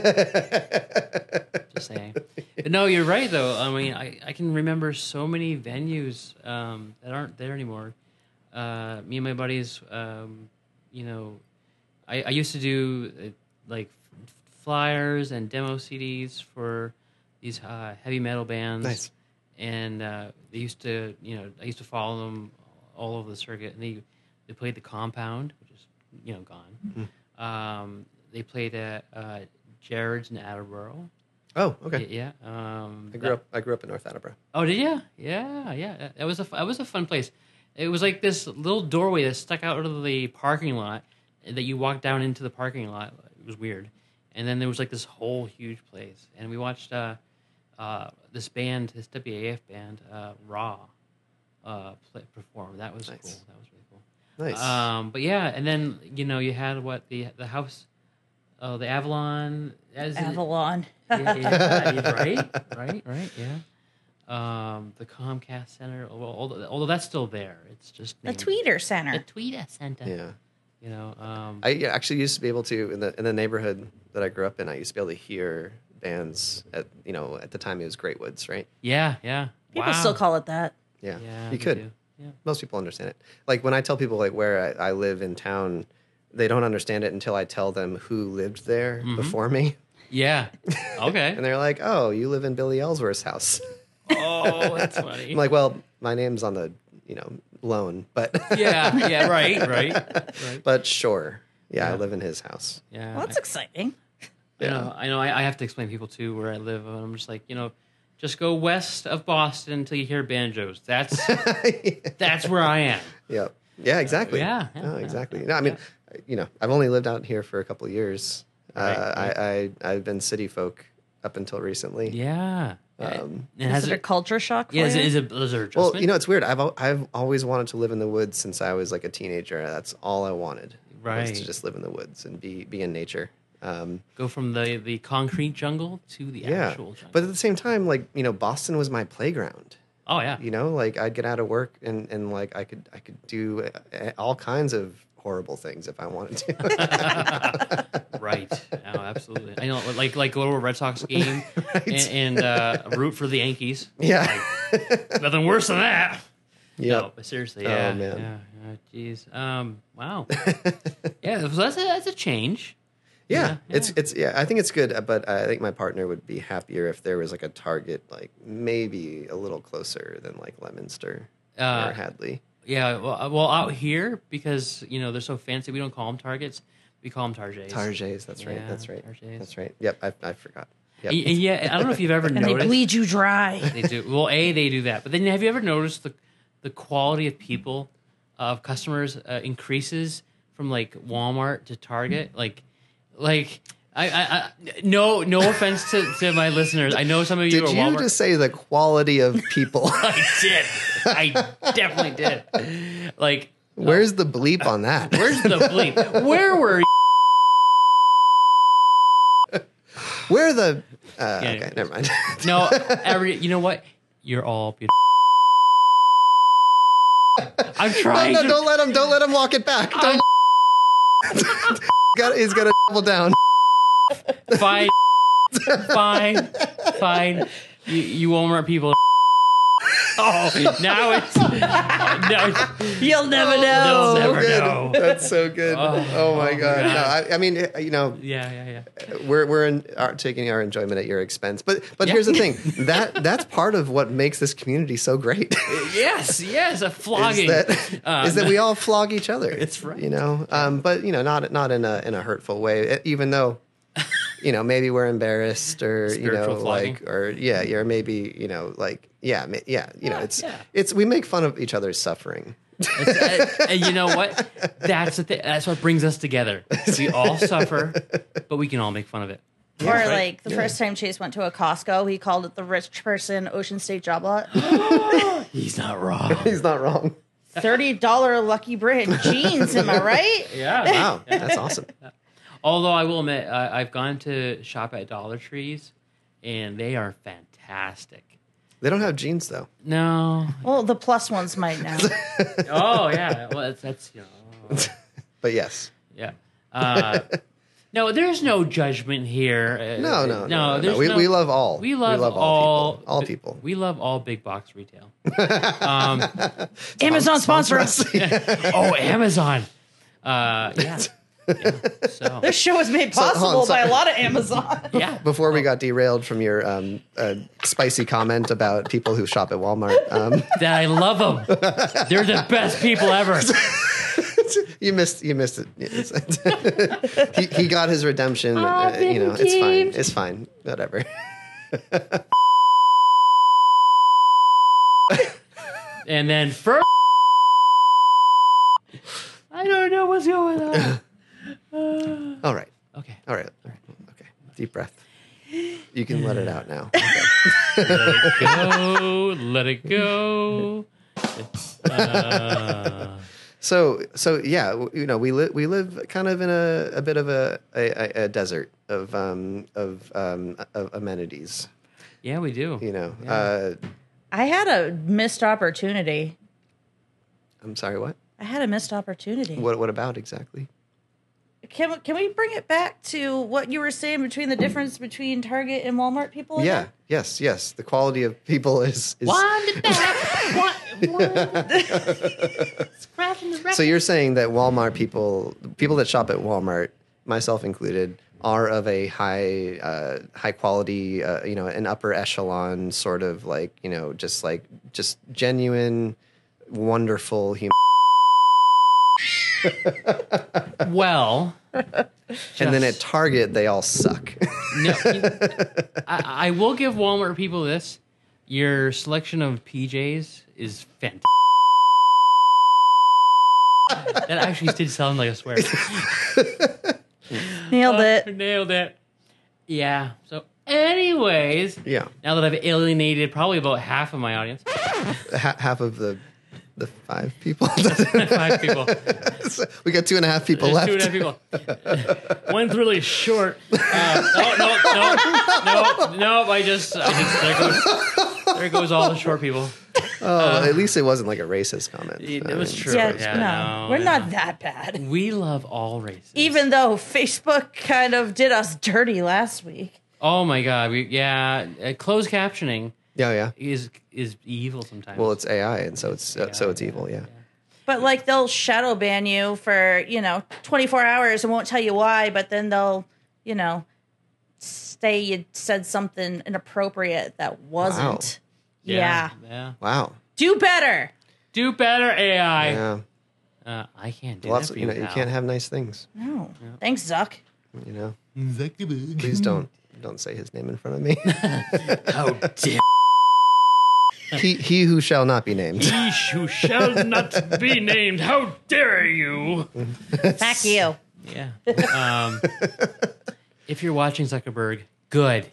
Just saying. But no, you're right though. I mean, I can remember so many venues that aren't there anymore. Me and my buddies, I used to do like flyers and demo CDs for these heavy metal bands. Nice. And they used to, I used to follow them all over the circuit, and they played the Compound, which is gone. Mm-hmm. They played at Jared's in Attleboro. Oh, okay. Yeah. I grew up in North Attleboro. Oh, did you? Yeah. It was a fun place. It was like this little doorway that stuck out of the parking lot that you walked down into the parking lot. It was weird. And then there was like this whole huge place, and we watched this band, this WAF band, Raw, perform. That was Nice. cool. That was really cool. Nice. But yeah, and then you had what the house, the Avalon As Avalon. right, yeah. The Comcast Center, although that's still there, it's just The named Tweeter the Center. Tweeter Center. Yeah. You know, I actually used to be able to in the neighborhood that I grew up in. I used to be able to hear bands at the time it was Great Woods, right? yeah. People Wow. still call it that. Yeah, Yeah, you they could. do. Yeah. Most people understand it. Like when I tell people like where I live in town, they don't understand it until I tell them who lived there Mm-hmm. before me, Yeah. Okay. and they're like, "Oh, you live in Billy Ellsworth's house." Oh, that's funny. I'm like, "Well, my name's on the loan, but yeah, right. but sure, yeah, I Yeah. live in his house." Yeah. Well, that's exciting. I know. I have to explain to people too where I live, and I'm just like, just go west of Boston until you hear banjos. That's where I am. Yep. Yeah, exactly. Yeah, No, yeah, exactly. No, I mean, I've only lived out here for a couple of years. Right, I've been city folk up until recently. Yeah. Is it a culture shock for Yeah, you? is there adjustment? Well, it's weird. I've always wanted to live in the woods since I was like a teenager. That's all I wanted. Was Right. to just live in the woods and be in nature. Go from the concrete jungle to the Yeah. actual jungle. But at the same time, like, Boston was my playground. Oh yeah. Like I'd get out of work and like I could do all kinds of horrible things if I wanted to. Right. Oh, absolutely. I know, like go to a Red Sox game Right. and root for the Yankees. Yeah. Nothing worse than that. Yep. No, but seriously, Oh, yeah. man. Yeah. Jeez. Wow. Yeah. So that's a change. Yeah, Yeah, it's I think it's good, but I think my partner would be happier if there was like a Target like maybe a little closer than like Leominster or Hadley. Yeah. Well, out here because they're so fancy, we don't call them Targets. We call them Tarjets. Targets, that's right. Yeah, That's right. Targets. That's right. Yep, I forgot. Yep. And yeah, I don't know if you've ever and they noticed. bleed you dry. They do. Well, they do that. But then have you ever noticed the quality of people, of customers increases from like Walmart to Target? Like I no offense to my listeners. I know some of you Did are you Walmart. just say the quality of people? I did. I definitely did. Like, Where's the bleep on that? where's the bleep? Where were you? Where are the? Yeah. Okay, never mind. No, you know what? You're all beautiful. I'm trying No, to. don't let him walk it back. I'm- He's got to double down. Fine. You Walmart people. Oh, now it's no. You'll never know. They'll never good. know. That's so good. Oh my god. God. No, I mean, Yeah. we're taking our enjoyment at your expense. But here's the thing. That's part of what makes this community so great. Yes, a flogging. is that we all flog each other. It's right. But not in a hurtful way. Even though, maybe we're embarrassed or Spiritual flogging. or maybe it's we make fun of each other's suffering. And you know what? That's the thing. That's what brings us together. We all suffer, but we can all make fun of it. Or like the first time Chase went to a Costco, he called it the rich person Ocean State job lot. He's not wrong. He's not wrong. $30 Lucky Brand jeans, am I right? Yeah. Wow, that's awesome. Although I will admit, I've gone to shop at Dollar Trees, and they are fantastic. They don't have jeans though. No. Well, the plus ones might now. Oh yeah. Well, that's But yes. yeah. No, there's no judgment here. No. There's We love all. We love all people. All people. We love all big box retail. Amazon sponsor us. Oh, Amazon. Yeah. So This show is made hold on, possible by sorry. a lot of Amazon. yeah. Before we got derailed from your spicy comment about people who shop at Walmart, That I love them. They're the best people ever. you missed it. He got his redemption. been it's fine. redeemed. It's fine. Whatever. And then first, I don't know what's going on. All right. Okay. All right. Okay. Deep breath. You can let it out now. Let it go. So yeah, we live kind of in a bit of a desert of amenities. Yeah, we do. Yeah. I had a missed opportunity. I'm sorry. What? I had a missed opportunity. What about exactly? Can we bring it back to what you were saying between the difference between Target and Walmart people? Yeah. Yes. The quality of people is. So you're saying that Walmart people that shop at Walmart, myself included, are of a high quality, an upper echelon sort of just genuine, wonderful human. Well, And then at Target, they all suck. No, I will give Walmart people this. Your selection of PJs is fantastic. That actually did sound like a swear. Nailed it. Nailed it. Yeah. So, anyways. Yeah. Now that I've alienated probably about half of my audience. Half of the 5 people. 5 people. We got 2.5 people There's left. 2.5 people. One's really short. No. There goes all the short people. Oh, at least it wasn't like a racist comment. It was true. Yeah, no, we're not that bad. We love all races. Even though Facebook kind of did us dirty last week. Oh my God. Closed captioning. Yeah. Is evil sometimes. Well, it's AI, and so it's evil. Yeah. But like they'll shadow ban you for 24 hours and won't tell you why. But then they'll say you said something inappropriate that wasn't. Yeah. Wow. Do better. Do better, AI. Yeah. I can't do Lots that. of, you can't have nice things. No. Thanks, Zuck. Please don't say his name in front of me. How dare he who shall not be named. he who shall not be named? How dare you? Fuck you. Yeah. If you're watching Zuckerberg, good.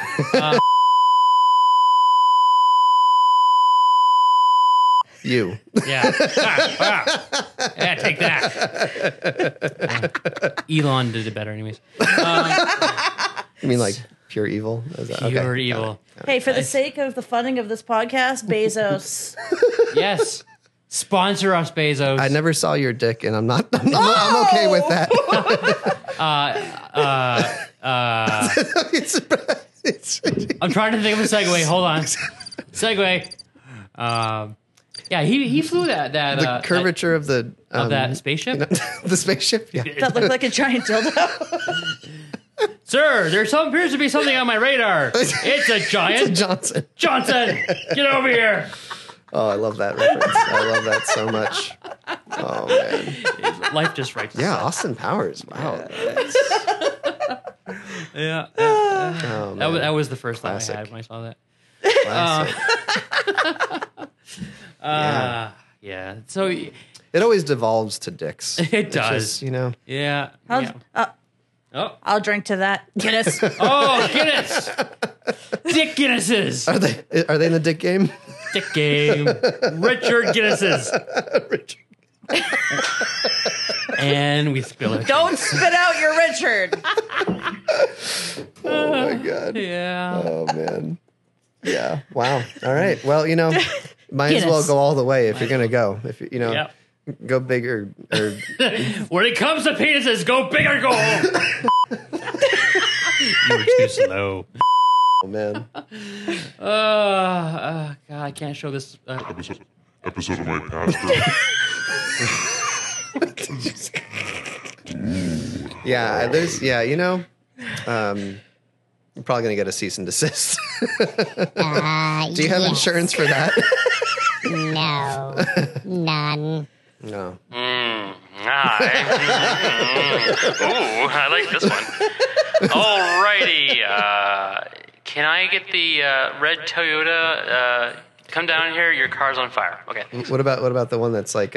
You. Yeah. Yeah, take that. Elon did it better anyways. You mean like pure evil? Is that, Pure okay. evil. Hey, for the sake of the funding of this podcast, Bezos. Yes. Sponsor us, Bezos. I never saw your dick, and I'm okay with that. I'm trying to think of a segue. Hold on. Segue. Yeah, he flew that The curvature of the that spaceship. The spaceship. Yeah. That looked like a giant dildo. Sir, there appears to be something on my radar. It's a giant. It's a Johnson. Johnson, get over here. Oh, I love that reference. I love that so much. Oh man. Life just writes. Yeah, Austin Powers. Wow. Yeah. Oh, man. That was the first thought I Classic. had when I saw that. Classic. Yeah. So It always devolves to dicks. it It's does. just, Yeah. Oh. I'll drink to that. Guinness. Oh, Guinness. Dick Guinnesses. Are they in the dick game? Dick game. Richard Guinnesses. And we spill it. Don't spit out your Richard. Oh my god. Yeah. Oh man. Yeah. Wow. All right. Well, might as well Guinness. go all the way if you're gonna go. If Yep. go big or When it comes to penises, go big or go home. You were too slow. oh man. God, I can't show this. Episode of my pastor. Yeah. You're probably gonna get a cease and desist. Do you have insurance for that? No, none. No. Ooh, I like this one. Alrighty. Can I get the red Toyota? Come down here. Your car's on fire. Okay. What about the one that's like?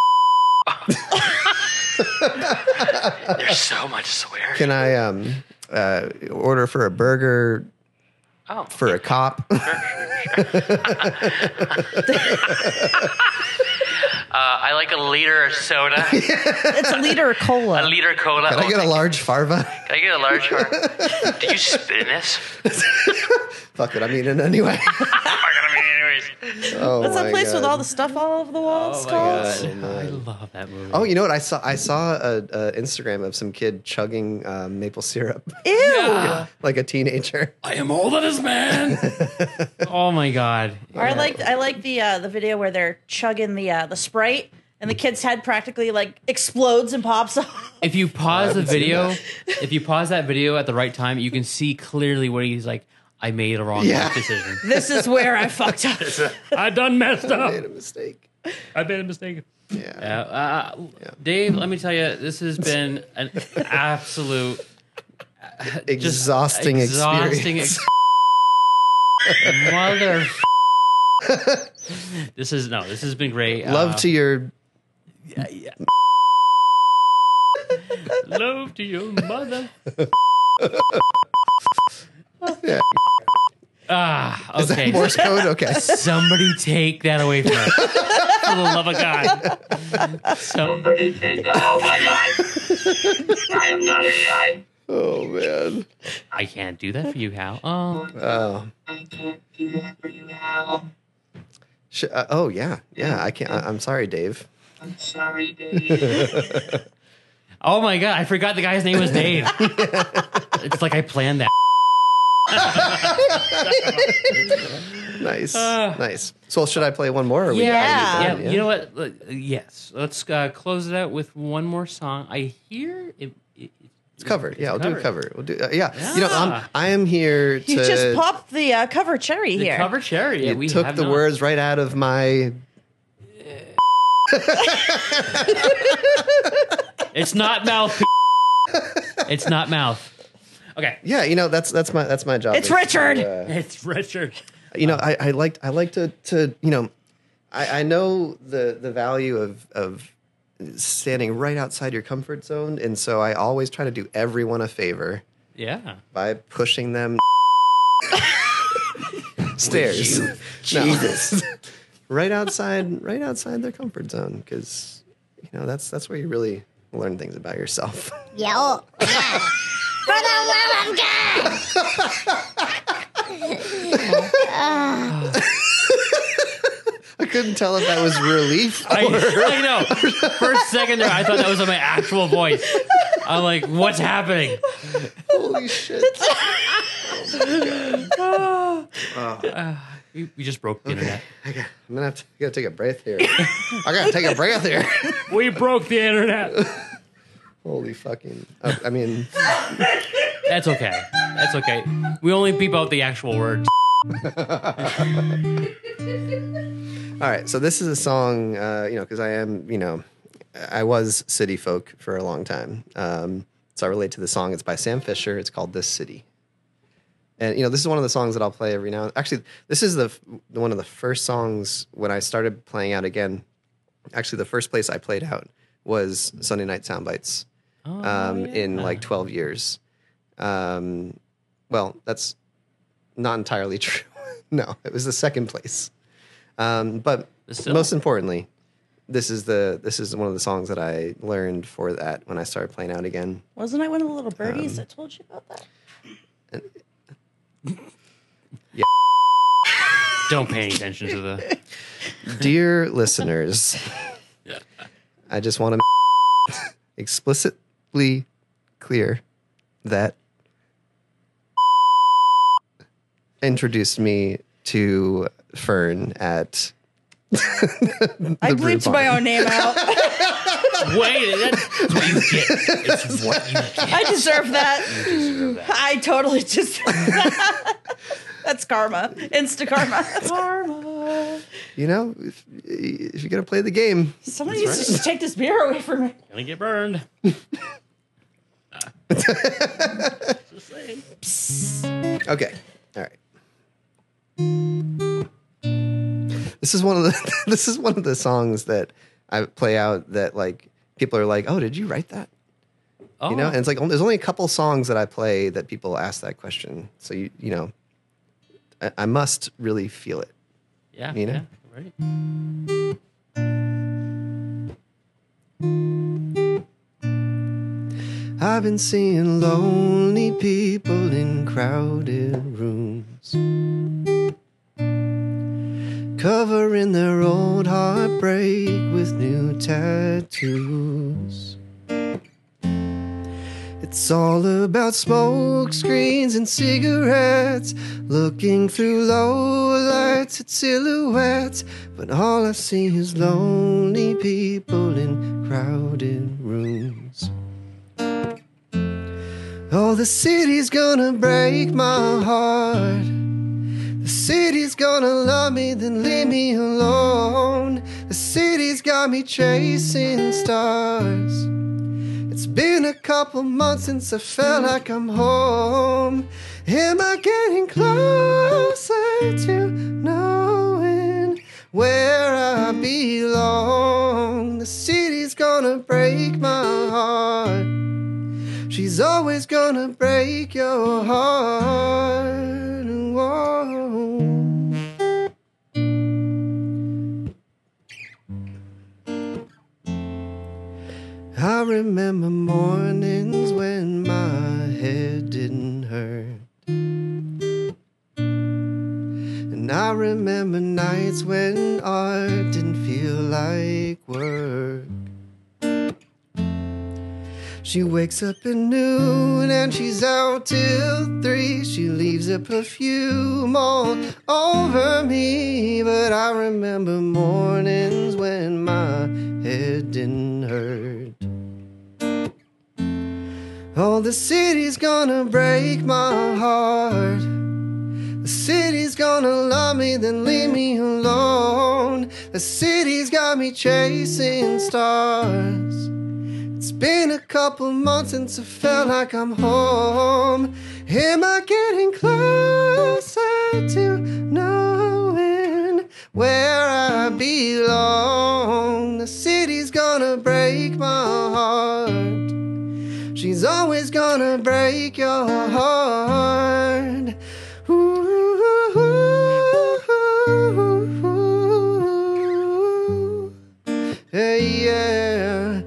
There's so much swear. Can I order for a burger Oh. for a cop? I like a liter of soda. It's a liter of cola. A liter of cola. Can I get a large farva? Can I get a large car? Did you spit in this? Fuck it, I'm eating it anyway. Anyways. Oh, What's that my place with God. all the stuff all over the walls Oh my called? god, I love that movie. Oh, you know what? I saw a Instagram of some kid chugging maple syrup Ew. like a teenager. I am all that is man. Oh my god. Or I like the video where they're chugging the Sprite and the kid's head practically like explodes and pops off. If you pause the haven't seen video, if you pause that video at the right time, you can see clearly where he's like, I made a wrong Yeah. decision. This is where I fucked up. I done messed I up. made a mistake. I made a mistake. Yeah. Dave, let me tell you, this has been an absolute Exhausting experience. Mother. This has been great. Love to your love to your mother. yeah. Is that Okay. Morse code? Okay. Somebody take that away from her. For the love of God. Somebody take that. Oh my God. I am not a Oh man. I can't do that for you, Hal. Oh. Oh. Oh yeah. Yeah. I can't. I'm sorry, Dave. I'm sorry, Dave. Oh my God. I forgot the guy's name was Dave. It's like I planned that. Nice. Nice. So should I play one more? Or are we Yeah. done? You know what? Yes. Let's close it out with one more song. I hear It's covered. Yeah, I'll do a cover. We'll do. Yeah. Yeah. You know, I am here to. You just popped the cover cherry the here. cover cherry. Yeah, You we took have the not. words right out of my. It's not mouth. It's not mouth. Okay. Yeah, you know that's my job. It's is to, Richard. It's Richard. You know, I like to you know, I know the value of standing right outside your comfort zone, and so I always try to do everyone a favor Yeah. by pushing them stairs. Jesus. right outside their comfort zone, because you know that's where you really learn things about yourself. Yeah. For the love of God. I couldn't tell if that was relief. I know. For a second there, I thought that was my actual voice. I'm like, what's happening? Holy shit! We just broke the internet. I'm gonna have to gotta take a breath here. I gotta take a breath here. We broke the internet. Holy fucking! I mean, That's okay. That's okay. We only beep out the actual words. all right. So this is a song, you know, because I am, you know, I was city folk for a long time. So I relate to the song. It's by Sam Fisher. It's called "This City." And you know, this is one of the songs that I'll play every now. Actually, this is the one of the first songs when I started playing out again. Actually, the first place I played out was Sunday Night Soundbites in like 12 years. Well, that's not entirely true. No, it was the second place. But Still. most importantly, this is one of the songs that I learned for that when I started playing out again. Wasn't I one of the little birdies that told you about that? Yeah. Don't pay any attention to the. Dear listeners, I just want to explicitly clear that introduced me to Fern at I bleeped my own name out. Wait, that's what you get. It's what you get. I deserve that. You deserve that. I totally deserve that. That's karma. Insta karma. Karma. You know, if you're gonna play the game, Somebody needs to just take this beer away from me. Gonna get burned. okay, all right. This is one of the songs that I play out that like people are like, "Oh, did you write that?" Oh. You know, and it's like there's only a couple songs that I play that people ask that question. So you know, I must really feel it. Yeah. You know? Yeah, right. I've been seeing lonely people in crowded rooms, covering their old heartbreak with new tattoos. It's all about smoke screens and cigarettes, looking through low lights at silhouettes, but all I see is lonely people in crowded rooms. Oh, the city's gonna break my heart. The city's gonna love me, then leave me alone. The city's got me chasing stars. It's been a couple months since I felt like I'm home. Am I getting closer to knowing where I belong? The city's gonna break my heart. She's always gonna break your heart. Whoa. I remember mornings when my head didn't hurt, and I remember nights when art didn't feel like work. She wakes up at noon and she's out till 3. She leaves her perfume all over me. But I remember mornings when my head didn't hurt. Oh, the city's gonna break my heart. The city's gonna love me, then leave me alone. The city's got me chasing stars. It's been a couple months since I felt like I'm home. Am I getting closer to knowing where I belong? The city's gonna break my heart. She's always gonna break your heart. Ooh, hey, yeah.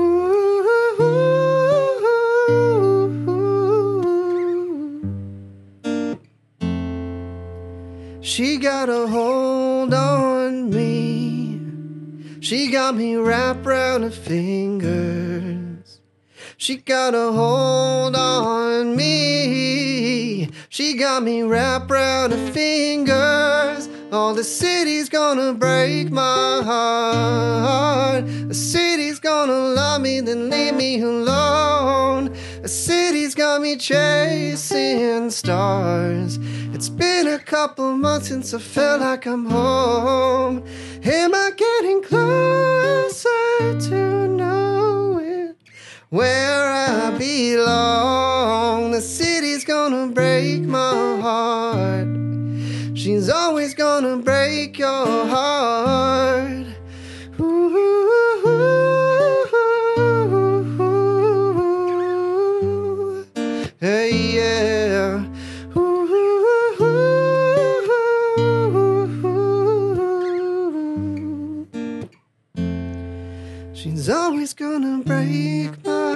She got a hold on me. She got me wrapped around her fingers. She got a hold on me. She got me wrapped around her fingers. Oh, the city's gonna break my heart. The city's gonna love me, then leave me alone. The city's got me chasing stars. It's been a couple months since I felt like I'm home. Am I getting closer to knowing where I belong? The city's gonna break my heart. She's always gonna break your heart. Ooh, hey, yeah. She's always gonna break my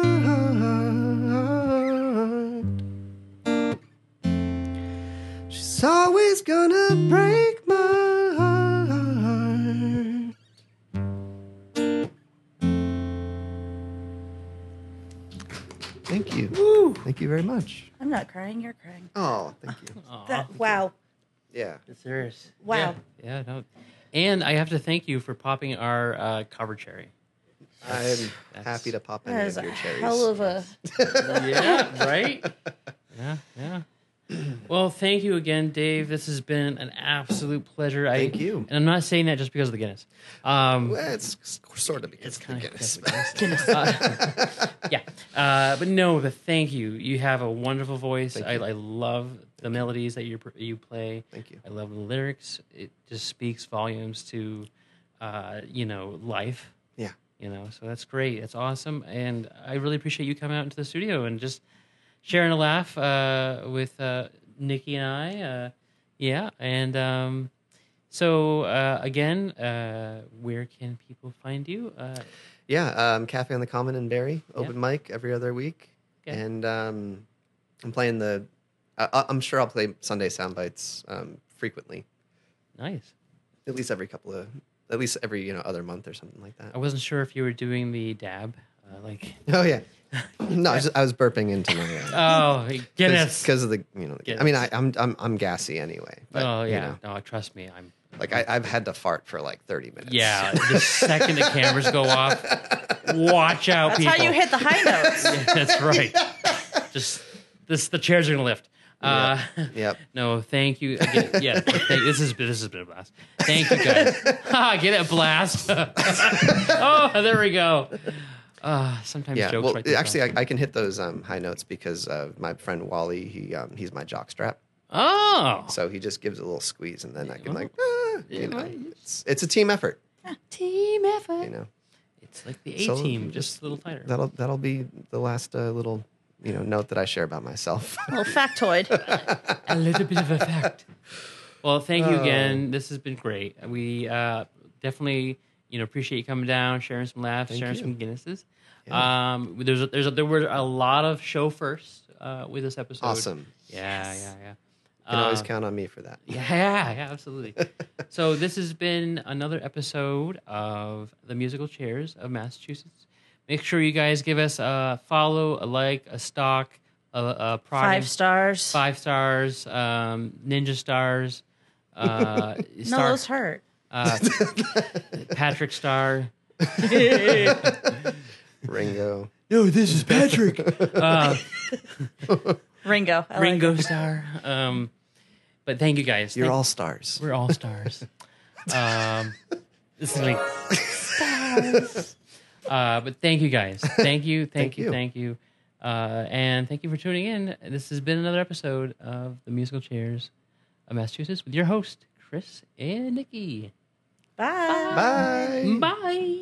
heart. She's always gonna break my heart. Thank you. Woo. Thank you very much. I'm not crying. You're crying. Oh, thank you. Wow. Yeah. It's serious. Wow. Yeah, no. And I have to thank you for popping our cover cherry. I'm happy to pop any That of is a your cherries. hell of a. Yeah, right? Yeah. Well, thank you again, Dave. This has been an absolute pleasure. Thank you. And I'm not saying that just because of the Guinness. Well, it's sort of because It's of kind the of Guinness. but no, but thank you. You have a wonderful voice. Thank I you. love the melodies that you play. Thank you. I love the lyrics. It just speaks volumes to, life. Yeah. So that's great. That's awesome. And I really appreciate you coming out into the studio and just sharing a laugh with Nikki and I. So again, where can people find you? Cafe on the Common in Barrie, open mic every other week, and I'm playing I'm sure I'll play Sunday Soundbites frequently. Nice. At least every other month or something like that. I wasn't sure if you were doing the dab, like. Oh yeah. No, I was burping into my. Oh goodness! Because of the I mean I'm gassy anyway. But, oh yeah, no, trust me, I'm. Like I've had to fart for like 30 minutes. Yeah, the second the cameras go off, watch out, That's people. how you hit the high notes. Yeah, that's right. Just the chairs are gonna lift. Yep. No, thank you. Again, this has been a blast. Thank you guys. Get it, blast. Oh, there we go. Sometimes jokes. Well, right there. actually, I can hit those high notes because my friend Wally, he's my jockstrap. Oh, So he just gives a little squeeze, and then I can it's a team effort. team effort. You know, It's like the So, A-team, just a little tighter. that'll be the last little note that I share about myself. A little factoid. A little bit of a fact. Well, thank you again. This has been great. We definitely appreciate you coming down, sharing some laughs, sharing some Guinnesses. Yeah. There were a lot of show firsts with this episode. Awesome. Yeah. You can always count on me for that. Yeah, absolutely. So this has been another episode of the Musical Chairs of Massachusetts. Make sure you guys give us a follow, a like, a stalk, a prod. 5 stars. 5 stars, ninja stars. No, those hurt. Patrick Star. Ringo. No, this is Patrick. Ringo. I like Ringo it. Star. But thank you guys. You're all stars. We're all stars. This is like stars. But thank you guys. Thank you. Thank you. And thank you for tuning in. This has been another episode of the Musical Chairs of Massachusetts with your host, Chris and Nikki. Bye. Bye. Bye.